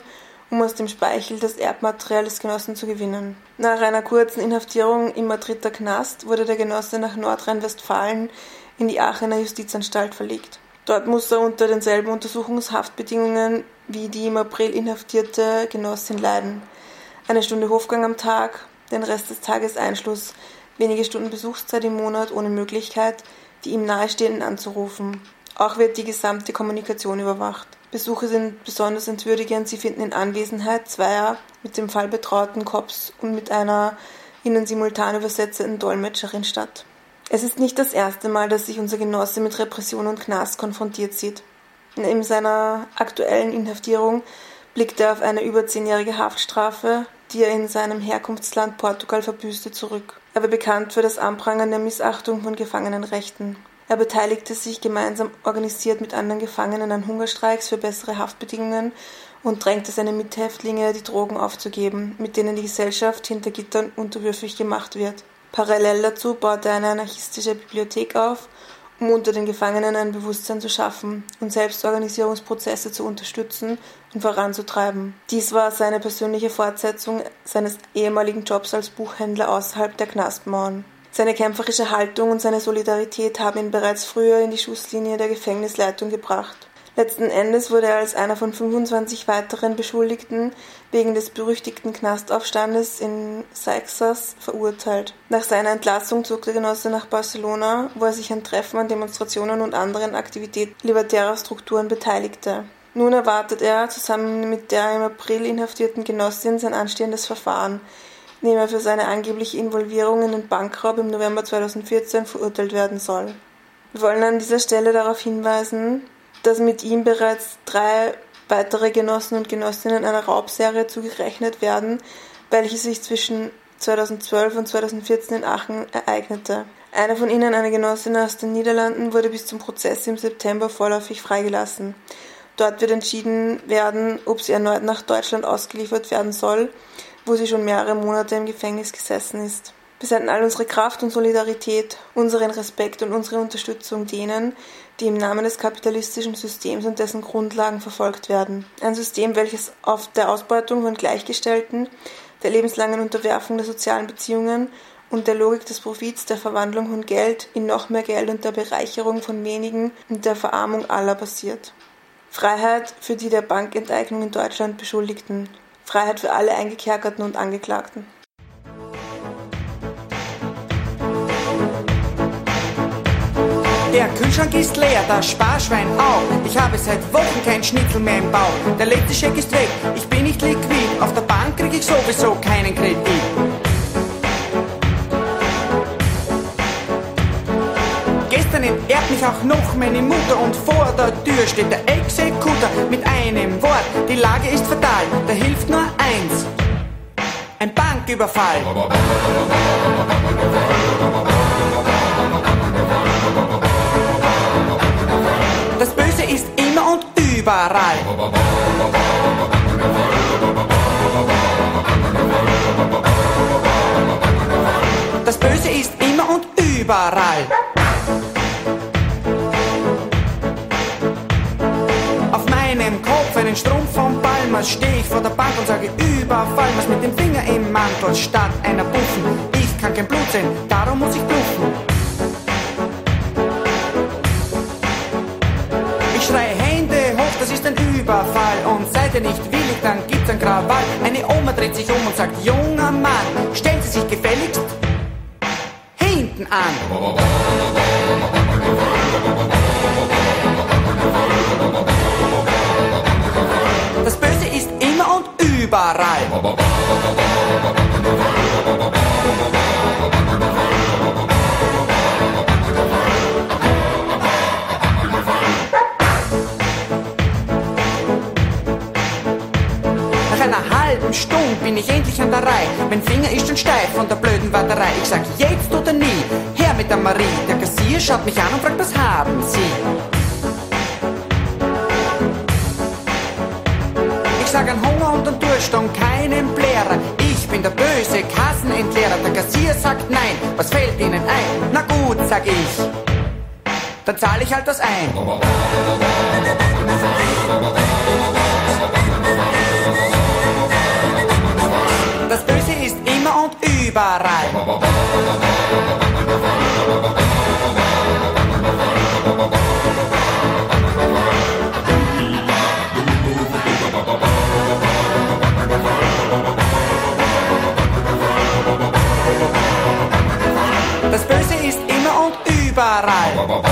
um aus dem Speichel das Erbmaterial des Genossen zu gewinnen. Nach einer kurzen Inhaftierung im Madrider Knast wurde der Genosse nach Nordrhein-Westfalen in die Aachener Justizanstalt verlegt. Dort muss er unter denselben Untersuchungshaftbedingungen wie die im April inhaftierte Genossin leiden. 1 Stunde Hofgang am Tag, den Rest des Tages Einschluss, wenige Stunden Besuchszeit im Monat ohne Möglichkeit, die ihm Nahestehenden anzurufen. Auch wird die gesamte Kommunikation überwacht. Besuche sind besonders entwürdigend, sie finden in Anwesenheit zweier mit dem Fall betrauten Cops und mit einer ihnen simultan übersetzenden Dolmetscherin statt. Es ist nicht das erste Mal, dass sich unser Genosse mit Repression und Knast konfrontiert sieht. In seiner aktuellen Inhaftierung blickt er auf eine über 10-jährige Haftstrafe, die er in seinem Herkunftsland Portugal verbüßte, zurück. Er war bekannt für das Anprangern der Missachtung von Gefangenenrechten. Er beteiligte sich gemeinsam organisiert mit anderen Gefangenen an Hungerstreiks für bessere Haftbedingungen und drängte seine Mithäftlinge, die Drogen aufzugeben, mit denen die Gesellschaft hinter Gittern unterwürfig gemacht wird. Parallel dazu baute er eine anarchistische Bibliothek auf, um unter den Gefangenen ein Bewusstsein zu schaffen und Selbstorganisierungsprozesse zu unterstützen und voranzutreiben. Dies war seine persönliche Fortsetzung seines ehemaligen Jobs als Buchhändler außerhalb der Knastmauern. Seine kämpferische Haltung und seine Solidarität haben ihn bereits früher in die Schusslinie der Gefängnisleitung gebracht. Letzten Endes wurde er als einer von 25 weiteren Beschuldigten wegen des berüchtigten Knastaufstandes in Seixas verurteilt. Nach seiner Entlassung zog der Genosse nach Barcelona, wo er sich an Treffen, an Demonstrationen und anderen Aktivitäten libertärer Strukturen beteiligte. Nun erwartet er, zusammen mit der im April inhaftierten Genossin, sein anstehendes Verfahren, in dem er für seine angebliche Involvierung in den Bankraub im November 2014 verurteilt werden soll. Wir wollen an dieser Stelle darauf hinweisen, dass mit ihm bereits 3 weitere Genossen und Genossinnen einer Raubserie zugerechnet werden, welche sich zwischen 2012 und 2014 in Aachen ereignete. Eine von ihnen, eine Genossin aus den Niederlanden, wurde bis zum Prozess im September vorläufig freigelassen. Dort wird entschieden werden, ob sie erneut nach Deutschland ausgeliefert werden soll, wo sie schon mehrere Monate im Gefängnis gesessen ist. Wir senden all unsere Kraft und Solidarität, unseren Respekt und unsere Unterstützung denen, die im Namen des kapitalistischen Systems und dessen Grundlagen verfolgt werden. Ein System, welches auf der Ausbeutung von Gleichgestellten, der lebenslangen Unterwerfung der sozialen Beziehungen und der Logik des Profits, der Verwandlung von Geld in noch mehr Geld und der Bereicherung von wenigen und der Verarmung aller basiert. Freiheit für die der Bankenteignung in Deutschland Beschuldigten. Freiheit für alle Eingekerkerten und Angeklagten. Der Kühlschrank ist leer, das Sparschwein auch. Ich habe seit Wochen kein Schnitzel mehr im Bauch. Der letzte Scheck ist weg, ich bin nicht liquid. Auf der Bank krieg ich sowieso keinen Kredit. Gestern entehrt mich auch noch meine Mutter und vor der Tür steht der Exekutor mit einem Wort. Die Lage ist fatal, da hilft nur eins: ein Banküberfall. Das Böse ist immer und überall. Das Böse ist immer und überall. Auf meinem Kopf einen Strumpf von Palmas, stehe ich vor der Bank und sage Überfall. Was mit dem Finger im Mantel statt einer Buffen. Ich kann kein Blut sehen, darum muss ich bluffen. Ich schreie Hände hoch, das ist ein Überfall. Und seid ihr nicht willig, dann gibt's ein Krawall. Eine Oma dreht sich um und sagt, junger Mann, stellen Sie sich gefälligst hinten an. Das Böse ist immer und überall. Nach einer halben Stunde bin ich endlich an der Reihe. Mein Finger ist schon steif von der blöden Warterei. Ich sag jetzt oder nie, her mit der Marie. Der Kassier schaut mich an und fragt, was haben Sie? Ich sag an Hunger und an Durst und keinen Blärer. Ich bin der böse Kassenentleerer. Der Kassier sagt nein, was fällt Ihnen ein? Na gut, sag ich, dann zahle ich halt was ein. überall. Das Böse ist immer und überall.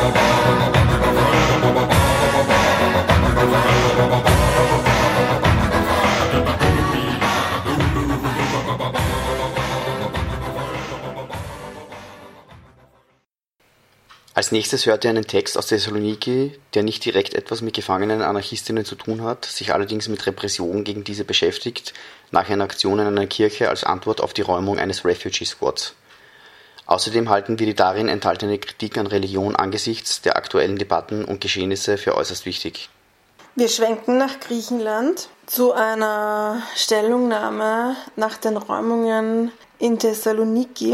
Als nächstes hört ihr einen Text aus Thessaloniki, der nicht direkt etwas mit gefangenen Anarchistinnen zu tun hat, sich allerdings mit Repression gegen diese beschäftigt, nach einer Aktion in einer Kirche als Antwort auf die Räumung eines Refugee Squads. Außerdem halten wir die darin enthaltene Kritik an Religion angesichts der aktuellen Debatten und Geschehnisse für äußerst wichtig. Wir schwenken nach Griechenland zu einer Stellungnahme nach den Räumungen in Thessaloniki.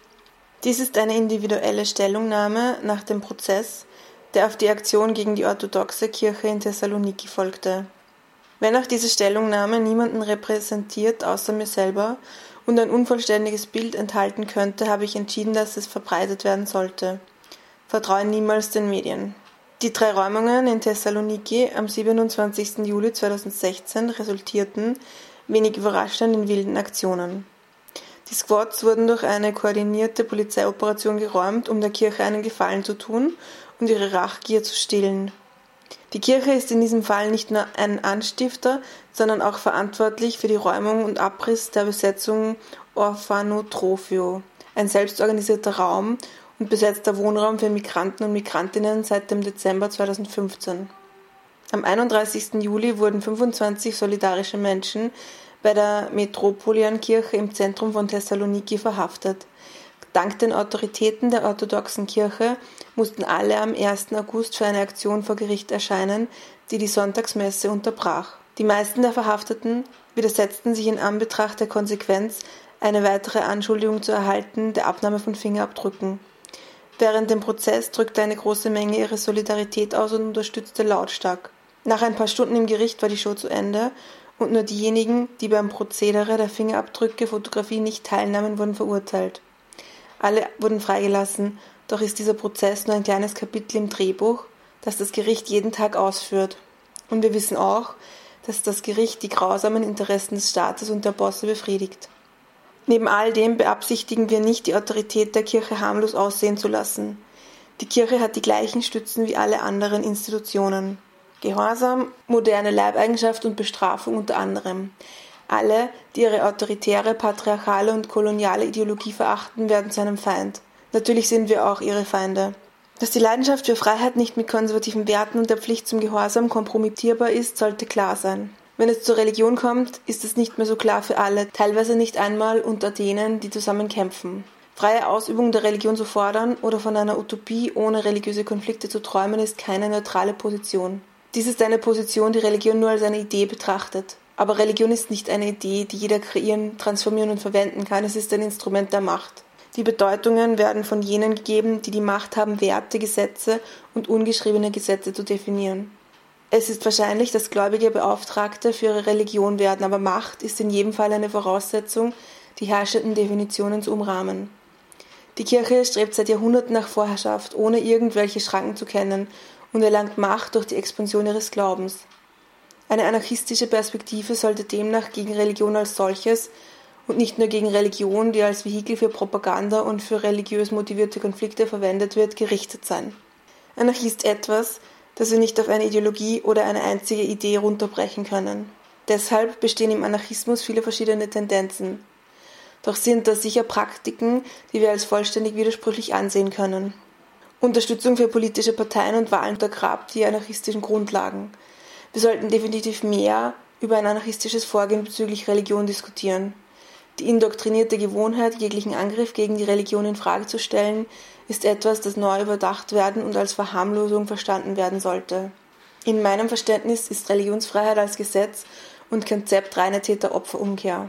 Dies ist eine individuelle Stellungnahme nach dem Prozess, der auf die Aktion gegen die orthodoxe Kirche in Thessaloniki folgte. Wenn auch diese Stellungnahme niemanden repräsentiert außer mir selber und ein unvollständiges Bild enthalten könnte, habe ich entschieden, dass es verbreitet werden sollte. Vertraue niemals den Medien. Die 3 Räumungen in Thessaloniki am 27. Juli 2016 resultierten, wenig überraschend, in wilden Aktionen. Die Squads wurden durch eine koordinierte Polizeioperation geräumt, um der Kirche einen Gefallen zu tun und ihre Rachgier zu stillen. Die Kirche ist in diesem Fall nicht nur ein Anstifter, sondern auch verantwortlich für die Räumung und Abriss der Besetzung Orphanotrophio, ein selbstorganisierter Raum und besetzter Wohnraum für Migranten und Migrantinnen seit dem Dezember 2015. Am 31. Juli wurden 25 solidarische Menschen bei der Metropoliankirche im Zentrum von Thessaloniki verhaftet. Dank den Autoritäten der orthodoxen Kirche mussten alle am 1. August für eine Aktion vor Gericht erscheinen, die die Sonntagsmesse unterbrach. Die meisten der Verhafteten widersetzten sich in Anbetracht der Konsequenz, eine weitere Anschuldigung zu erhalten, der Abnahme von Fingerabdrücken. Während dem Prozess drückte eine große Menge ihre Solidarität aus und unterstützte lautstark. Nach ein paar Stunden im Gericht war die Show zu Ende und nur diejenigen, die beim Prozedere der Fingerabdrücke-Fotografie nicht teilnahmen, wurden verurteilt. Alle wurden freigelassen, doch ist dieser Prozess nur ein kleines Kapitel im Drehbuch, das das Gericht jeden Tag ausführt. Und wir wissen auch, dass das Gericht die grausamen Interessen des Staates und der Bosse befriedigt. Neben all dem beabsichtigen wir nicht, die Autorität der Kirche harmlos aussehen zu lassen. Die Kirche hat die gleichen Stützen wie alle anderen Institutionen. Gehorsam, moderne Leibeigenschaft und Bestrafung unter anderem. Alle, die ihre autoritäre, patriarchale und koloniale Ideologie verachten, werden zu einem Feind. Natürlich sind wir auch ihre Feinde. Dass die Leidenschaft für Freiheit nicht mit konservativen Werten und der Pflicht zum Gehorsam kompromittierbar ist, sollte klar sein. Wenn es zur Religion kommt, ist es nicht mehr so klar für alle, teilweise nicht einmal unter denen, die zusammen kämpfen. Freie Ausübung der Religion zu fordern oder von einer Utopie ohne religiöse Konflikte zu träumen, ist keine neutrale Position. Dies ist eine Position, die Religion nur als eine Idee betrachtet. Aber Religion ist nicht eine Idee, die jeder kreieren, transformieren und verwenden kann. Es ist ein Instrument der Macht. Die Bedeutungen werden von jenen gegeben, die die Macht haben, Werte, Gesetze und ungeschriebene Gesetze zu definieren. Es ist wahrscheinlich, dass Gläubige Beauftragte für ihre Religion werden, aber Macht ist in jedem Fall eine Voraussetzung, die herrschenden Definitionen zu umrahmen. Die Kirche strebt seit Jahrhunderten nach Vorherrschaft, ohne irgendwelche Schranken zu kennen, und erlangt Macht durch die Expansion ihres Glaubens. Eine anarchistische Perspektive sollte demnach gegen Religion als solches und nicht nur gegen Religion, die als Vehikel für Propaganda und für religiös motivierte Konflikte verwendet wird, gerichtet sein. Anarchie ist etwas, das wir nicht auf eine Ideologie oder eine einzige Idee runterbrechen können. Deshalb bestehen im Anarchismus viele verschiedene Tendenzen. Doch sind das sicher Praktiken, die wir als vollständig widersprüchlich ansehen können. Unterstützung für politische Parteien und Wahlen untergrabt die anarchistischen Grundlagen. Wir sollten definitiv mehr über ein anarchistisches Vorgehen bezüglich Religion diskutieren. Die indoktrinierte Gewohnheit, jeglichen Angriff gegen die Religion in Frage zu stellen, ist etwas, das neu überdacht werden und als Verharmlosung verstanden werden sollte. In meinem Verständnis ist Religionsfreiheit als Gesetz und Konzept reine Täter-Opfer-Umkehr.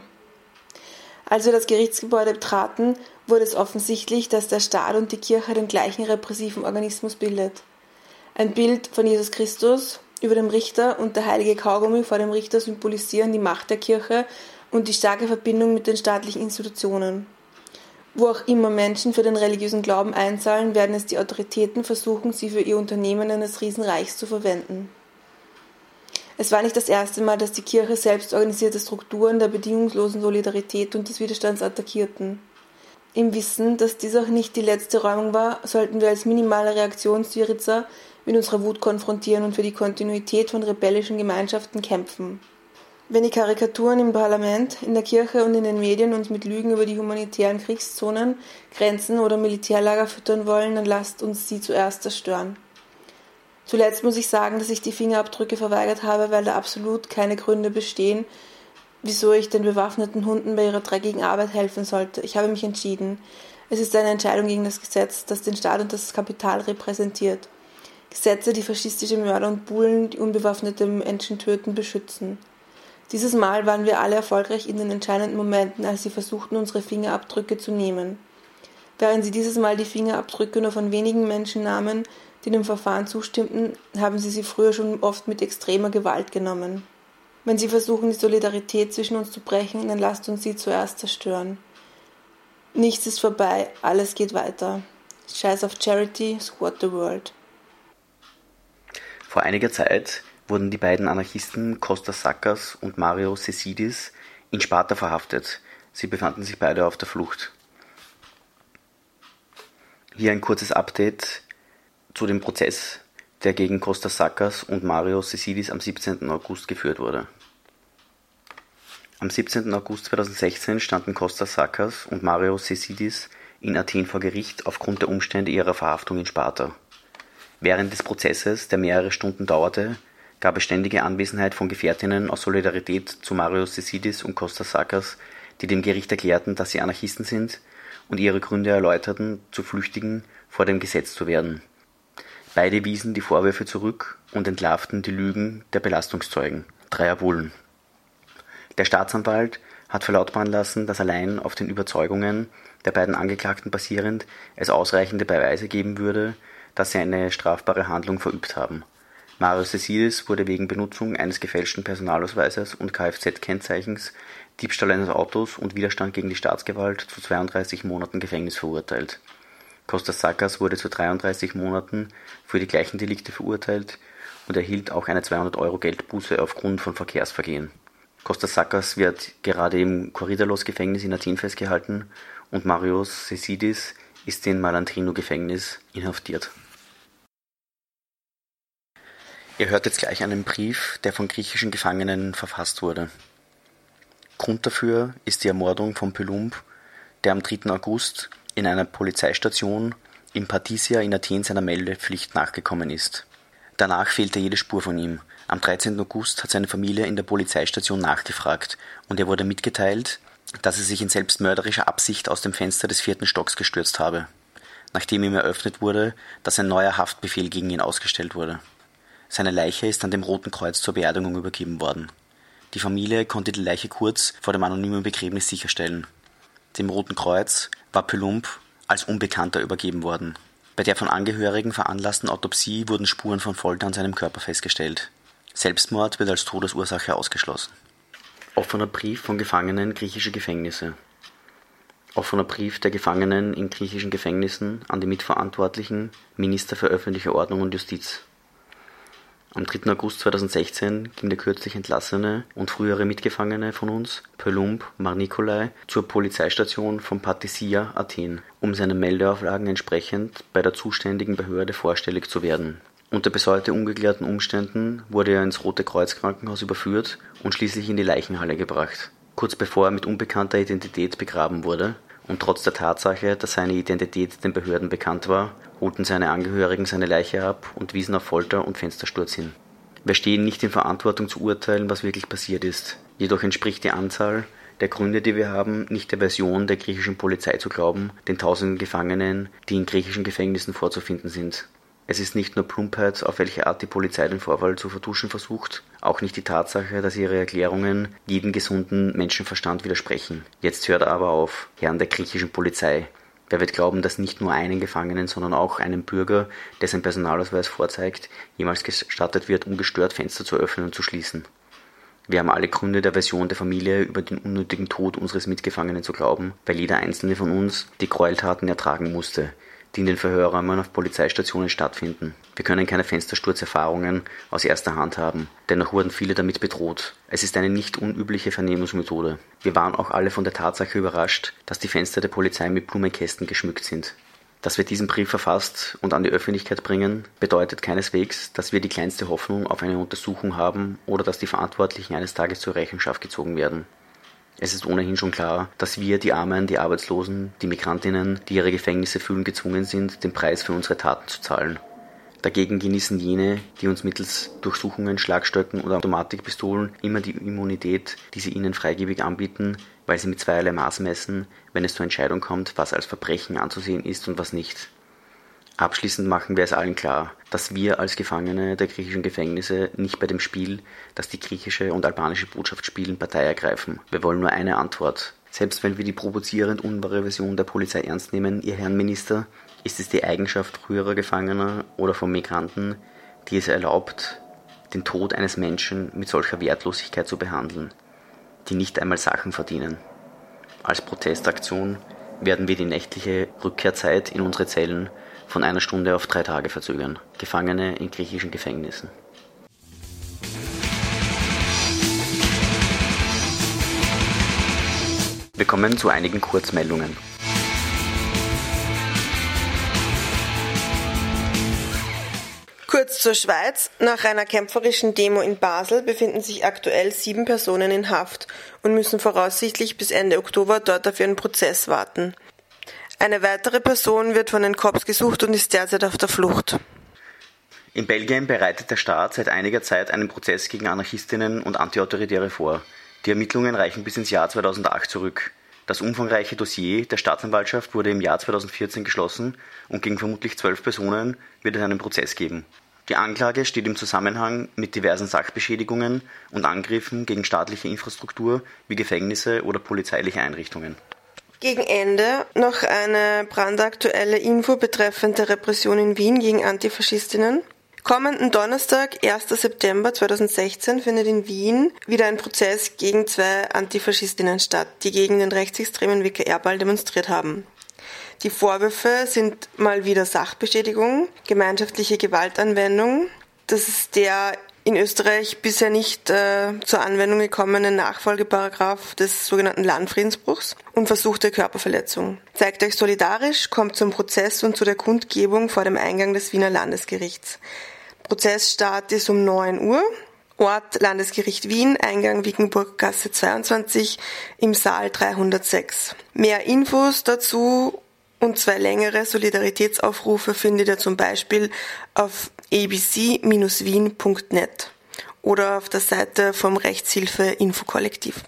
Als wir das Gerichtsgebäude betraten, wurde es offensichtlich, dass der Staat und die Kirche den gleichen repressiven Organismus bildet. Ein Bild von Jesus Christus über dem Richter und der heilige Kaugummi vor dem Richter symbolisieren die Macht der Kirche und die starke Verbindung mit den staatlichen Institutionen. Wo auch immer Menschen für den religiösen Glauben einzahlen, werden es die Autoritäten versuchen, sie für ihr Unternehmen eines Riesenreichs zu verwenden. Es war nicht das erste Mal, dass die Kirche selbst organisierte Strukturen der bedingungslosen Solidarität und des Widerstands attackierten. Im Wissen, dass dies auch nicht die letzte Räumung war, sollten wir als minimale Reaktion Syriza mit unserer Wut konfrontieren und für die Kontinuität von rebellischen Gemeinschaften kämpfen. Wenn die Karikaturen im Parlament, in der Kirche und in den Medien uns mit Lügen über die humanitären Kriegszonen, Grenzen oder Militärlager füttern wollen, dann lasst uns sie zuerst zerstören. Zuletzt muss ich sagen, dass ich die Fingerabdrücke verweigert habe, weil da absolut keine Gründe bestehen, wieso ich den bewaffneten Hunden bei ihrer dreckigen Arbeit helfen sollte. Ich habe mich entschieden. Es ist eine Entscheidung gegen das Gesetz, das den Staat und das Kapital repräsentiert. Gesetze, die faschistische Mörder und Bullen, die unbewaffnete Menschen töten, beschützen. Dieses Mal waren wir alle erfolgreich in den entscheidenden Momenten, als sie versuchten, unsere Fingerabdrücke zu nehmen. Während sie dieses Mal die Fingerabdrücke nur von wenigen Menschen nahmen, die dem Verfahren zustimmten, haben sie früher schon oft mit extremer Gewalt genommen. Wenn sie versuchen, die Solidarität zwischen uns zu brechen, dann lasst uns sie zuerst zerstören. Nichts ist vorbei, alles geht weiter. Scheiß auf Charity, squat the world. Vor einiger Zeit wurden die beiden Anarchisten Kostas Sakas und Marios Sesidis in Sparta verhaftet. Sie befanden sich beide auf der Flucht. Hier ein kurzes Update zu dem Prozess, der gegen Kostas Sakas und Marios Sesidis am 17. August geführt wurde. Am 17. August 2016 standen Kostas Sakas und Marios Sesidis in Athen vor Gericht aufgrund der Umstände ihrer Verhaftung in Sparta. Während des Prozesses, der mehrere Stunden dauerte, gab es ständige Anwesenheit von Gefährtinnen aus Solidarität zu Marios Sesidis und Kostas Sakas, die dem Gericht erklärten, dass sie Anarchisten sind und ihre Gründe erläuterten, zu Flüchtigen vor dem Gesetz zu werden. Beide wiesen die Vorwürfe zurück und entlarvten die Lügen der Belastungszeugen, dreier Bullen. Der Staatsanwalt hat verlautbaren lassen, dass allein auf den Überzeugungen der beiden Angeklagten basierend es ausreichende Beweise geben würde, dass sie eine strafbare Handlung verübt haben. Marios Sesidis wurde wegen Benutzung eines gefälschten Personalausweises und Kfz-Kennzeichens, Diebstahl eines Autos und Widerstand gegen die Staatsgewalt zu 32 Monaten Gefängnis verurteilt. Kostas Sakas wurde zu 33 Monaten für die gleichen Delikte verurteilt und erhielt auch eine 200 € Geldbuße aufgrund von Verkehrsvergehen. Kostas Sakas wird gerade im Korydallos-Gefängnis in Athen festgehalten und Marios Sesidis ist im Malantrino-Gefängnis inhaftiert. Ihr hört jetzt gleich einen Brief, der von griechischen Gefangenen verfasst wurde. Grund dafür ist die Ermordung von Pylump, der am 3. August in einer Polizeistation in Patisia in Athen seiner Meldepflicht nachgekommen ist. Danach fehlte jede Spur von ihm. Am 13. August hat seine Familie in der Polizeistation nachgefragt und er wurde mitgeteilt, dass er sich in selbstmörderischer Absicht aus dem Fenster des 4. Stocks gestürzt habe, nachdem ihm eröffnet wurde, dass ein neuer Haftbefehl gegen ihn ausgestellt wurde. Seine Leiche ist an dem Roten Kreuz zur Beerdigung übergeben worden. Die Familie konnte die Leiche kurz vor dem anonymen Begräbnis sicherstellen. Dem Roten Kreuz war Pylump als Unbekannter übergeben worden. Bei der von Angehörigen veranlassten Autopsie wurden Spuren von Folter an seinem Körper festgestellt. Selbstmord wird als Todesursache ausgeschlossen. Offener Brief von Gefangenen griechischer Gefängnisse. Offener Brief der Gefangenen in griechischen Gefängnissen an die Mitverantwortlichen, Minister für öffentliche Ordnung und Justiz. Am 3. August 2016 ging der kürzlich entlassene und frühere Mitgefangene von uns, Pylump Mar-Nikolai, zur Polizeistation von Patisia, Athen, um seinen Meldeauflagen entsprechend bei der zuständigen Behörde vorstellig zu werden. Unter bis heute ungeklärten Umständen wurde er ins Rote Kreuz Krankenhaus überführt und schließlich in die Leichenhalle gebracht, kurz bevor er mit unbekannter Identität begraben wurde, und trotz der Tatsache, dass seine Identität den Behörden bekannt war, holten seine Angehörigen seine Leiche ab und wiesen auf Folter und Fenstersturz hin. Wir stehen nicht in Verantwortung zu urteilen, was wirklich passiert ist. Jedoch entspricht die Anzahl der Gründe, die wir haben, nicht der Version der griechischen Polizei zu glauben, den tausenden Gefangenen, die in griechischen Gefängnissen vorzufinden sind. Es ist nicht nur Plumpheit, auf welche Art die Polizei den Vorfall zu vertuschen versucht, auch nicht die Tatsache, dass ihre Erklärungen jedem gesunden Menschenverstand widersprechen. Jetzt hört aber auf, Herren der griechischen Polizei. Wer wird glauben, dass nicht nur einen Gefangenen, sondern auch einem Bürger, der seinen Personalausweis vorzeigt, jemals gestattet wird, ungestört Fenster zu öffnen und zu schließen? Wir haben alle Gründe, der Version der Familie über den unnötigen Tod unseres Mitgefangenen zu glauben, weil jeder einzelne von uns die Gräueltaten ertragen musste, die in den Verhörräumen auf Polizeistationen stattfinden. Wir können keine Fenstersturzerfahrungen aus erster Hand haben, dennoch wurden viele damit bedroht. Es ist eine nicht unübliche Vernehmungsmethode. Wir waren auch alle von der Tatsache überrascht, dass die Fenster der Polizei mit Blumenkästen geschmückt sind. Dass wir diesen Brief verfasst und an die Öffentlichkeit bringen, bedeutet keineswegs, dass wir die kleinste Hoffnung auf eine Untersuchung haben oder dass die Verantwortlichen eines Tages zur Rechenschaft gezogen werden. Es ist ohnehin schon klar, dass wir, die Armen, die Arbeitslosen, die Migrantinnen, die ihre Gefängnisse füllen, gezwungen sind, den Preis für unsere Taten zu zahlen. Dagegen genießen jene, die uns mittels Durchsuchungen, Schlagstöcken oder Automatikpistolen immer die Immunität, die sie ihnen freigebig anbieten, weil sie mit zweierlei Maß messen, wenn es zur Entscheidung kommt, was als Verbrechen anzusehen ist und was nicht. Abschließend machen wir es allen klar, dass wir als Gefangene der griechischen Gefängnisse nicht bei dem Spiel, das die griechische und albanische Botschaft spielen, Partei ergreifen. Wir wollen nur eine Antwort. Selbst wenn wir die provozierend unwahre Version der Polizei ernst nehmen, Ihr Herrn Minister, ist es die Eigenschaft früherer Gefangener oder von Migranten, die es erlaubt, den Tod eines Menschen mit solcher Wertlosigkeit zu behandeln, die nicht einmal Sachen verdienen. Als Protestaktion werden wir die nächtliche Rückkehrzeit in unsere Zellen von 1 Stunde auf 3 Tage verzögern. Gefangene in griechischen Gefängnissen. Wir kommen zu einigen Kurzmeldungen. Kurz zur Schweiz. Nach einer kämpferischen Demo in Basel befinden sich aktuell 7 Personen in Haft und müssen voraussichtlich bis Ende Oktober dort auf ihren Prozess warten. Eine weitere Person wird von den Cops gesucht und ist derzeit auf der Flucht. In Belgien bereitet der Staat seit einiger Zeit einen Prozess gegen Anarchistinnen und Antiautoritäre vor. Die Ermittlungen reichen bis ins Jahr 2008 zurück. Das umfangreiche Dossier der Staatsanwaltschaft wurde im Jahr 2014 geschlossen und gegen vermutlich 12 Personen wird es einen Prozess geben. Die Anklage steht im Zusammenhang mit diversen Sachbeschädigungen und Angriffen gegen staatliche Infrastruktur wie Gefängnisse oder polizeiliche Einrichtungen. Gegen Ende noch eine brandaktuelle Info betreffend der Repression in Wien gegen Antifaschistinnen. Kommenden Donnerstag, 1. September 2016, findet in Wien wieder ein Prozess gegen 2 Antifaschistinnen statt, die gegen den rechtsextremen WKR-Ball demonstriert haben. Die Vorwürfe sind mal wieder Sachbeschädigung, gemeinschaftliche Gewaltanwendung. Das ist der in Österreich bisher nicht zur Anwendung gekommene Nachfolgeparagraph des sogenannten Landfriedensbruchs und versuchte Körperverletzung. Zeigt euch solidarisch, kommt zum Prozess und zu der Kundgebung vor dem Eingang des Wiener Landesgerichts. Prozessstart ist um 9 Uhr. Ort Landesgericht Wien, Eingang Wiegenburggasse 22 im Saal 306. Mehr Infos dazu und 2 längere Solidaritätsaufrufe findet ihr zum Beispiel auf abc-wien.net oder auf der Seite vom Rechtshilfe-Infokollektiv.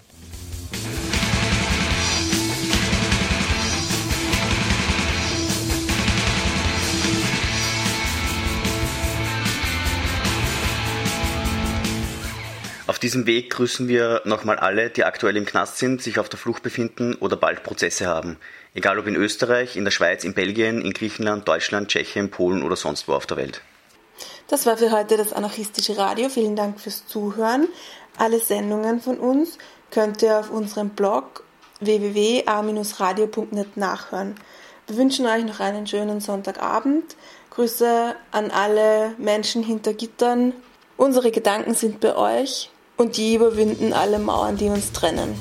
Auf diesem Weg grüßen wir nochmal alle, die aktuell im Knast sind, sich auf der Flucht befinden oder bald Prozesse haben. Egal ob in Österreich, in der Schweiz, in Belgien, in Griechenland, Deutschland, Tschechien, Polen oder sonst wo auf der Welt. Das war für heute das Anarchistische Radio. Vielen Dank fürs Zuhören. Alle Sendungen von uns könnt ihr auf unserem Blog www.a-radio.net nachhören. Wir wünschen euch noch einen schönen Sonntagabend. Grüße an alle Menschen hinter Gittern. Unsere Gedanken sind bei euch und die überwinden alle Mauern, die uns trennen.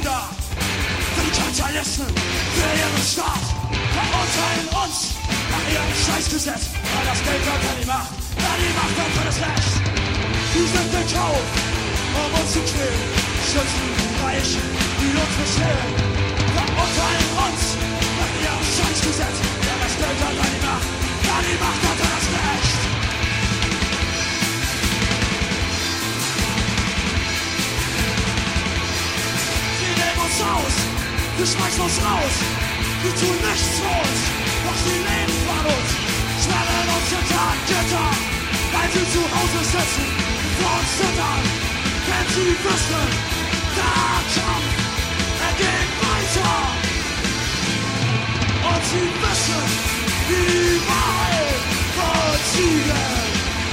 Für ihren Staat, verurteilen uns nach ihrem Scheißgesetz, weil das Geld hat ja die Macht, ja die Macht hat das Recht. Die sind gekauft, um uns zu quälen, schützen die Reichen, die uns bestehlen. Verurteilen uns mit ihrem Scheißgesetz, weil das Geld hat ja die Macht, ja die Macht hat das Recht. Sie nehmen uns aus, wir schmeißen uns raus, die tun nichts für uns, doch sie leben von uns, sperren uns hinter Gitter, weil sie zu Hause sitzen, vor uns zittern, denn sie wissen, der Kampf, er geht weiter. Und sie wissen, wie die Wahrheit verziehen.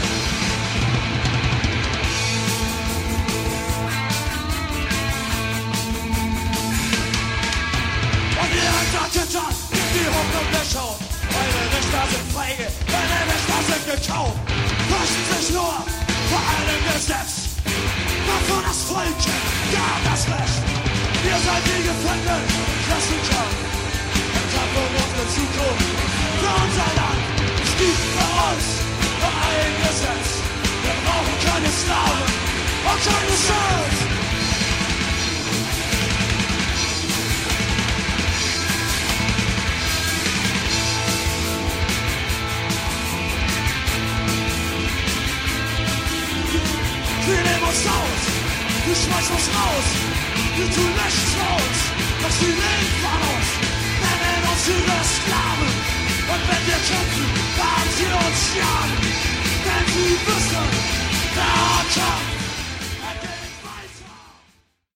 Und ihr hinter Gittern, die Hoffnung nicht auf. Eure Richter sind feige, eure Richter sind gekauft. Fürchten sich nur vor einem Gesetz. Doch für das Volk gab das Recht. Ihr seid die Gefangenen im Klassenkampf. Im Kampf um unsere Zukunft, für unser Land. Es gibt für uns nur ein Gesetz. Wir brauchen keine Sklaven und keine Schuld. Wir nehmen uns aus, wir schmeißen uns raus, wir tun nichts für uns, doch sie leben von uns, nennen uns ihre Sklaven. Und wenn wir kämpfen, werden sie uns jagen, denn sie wissen, der Kampf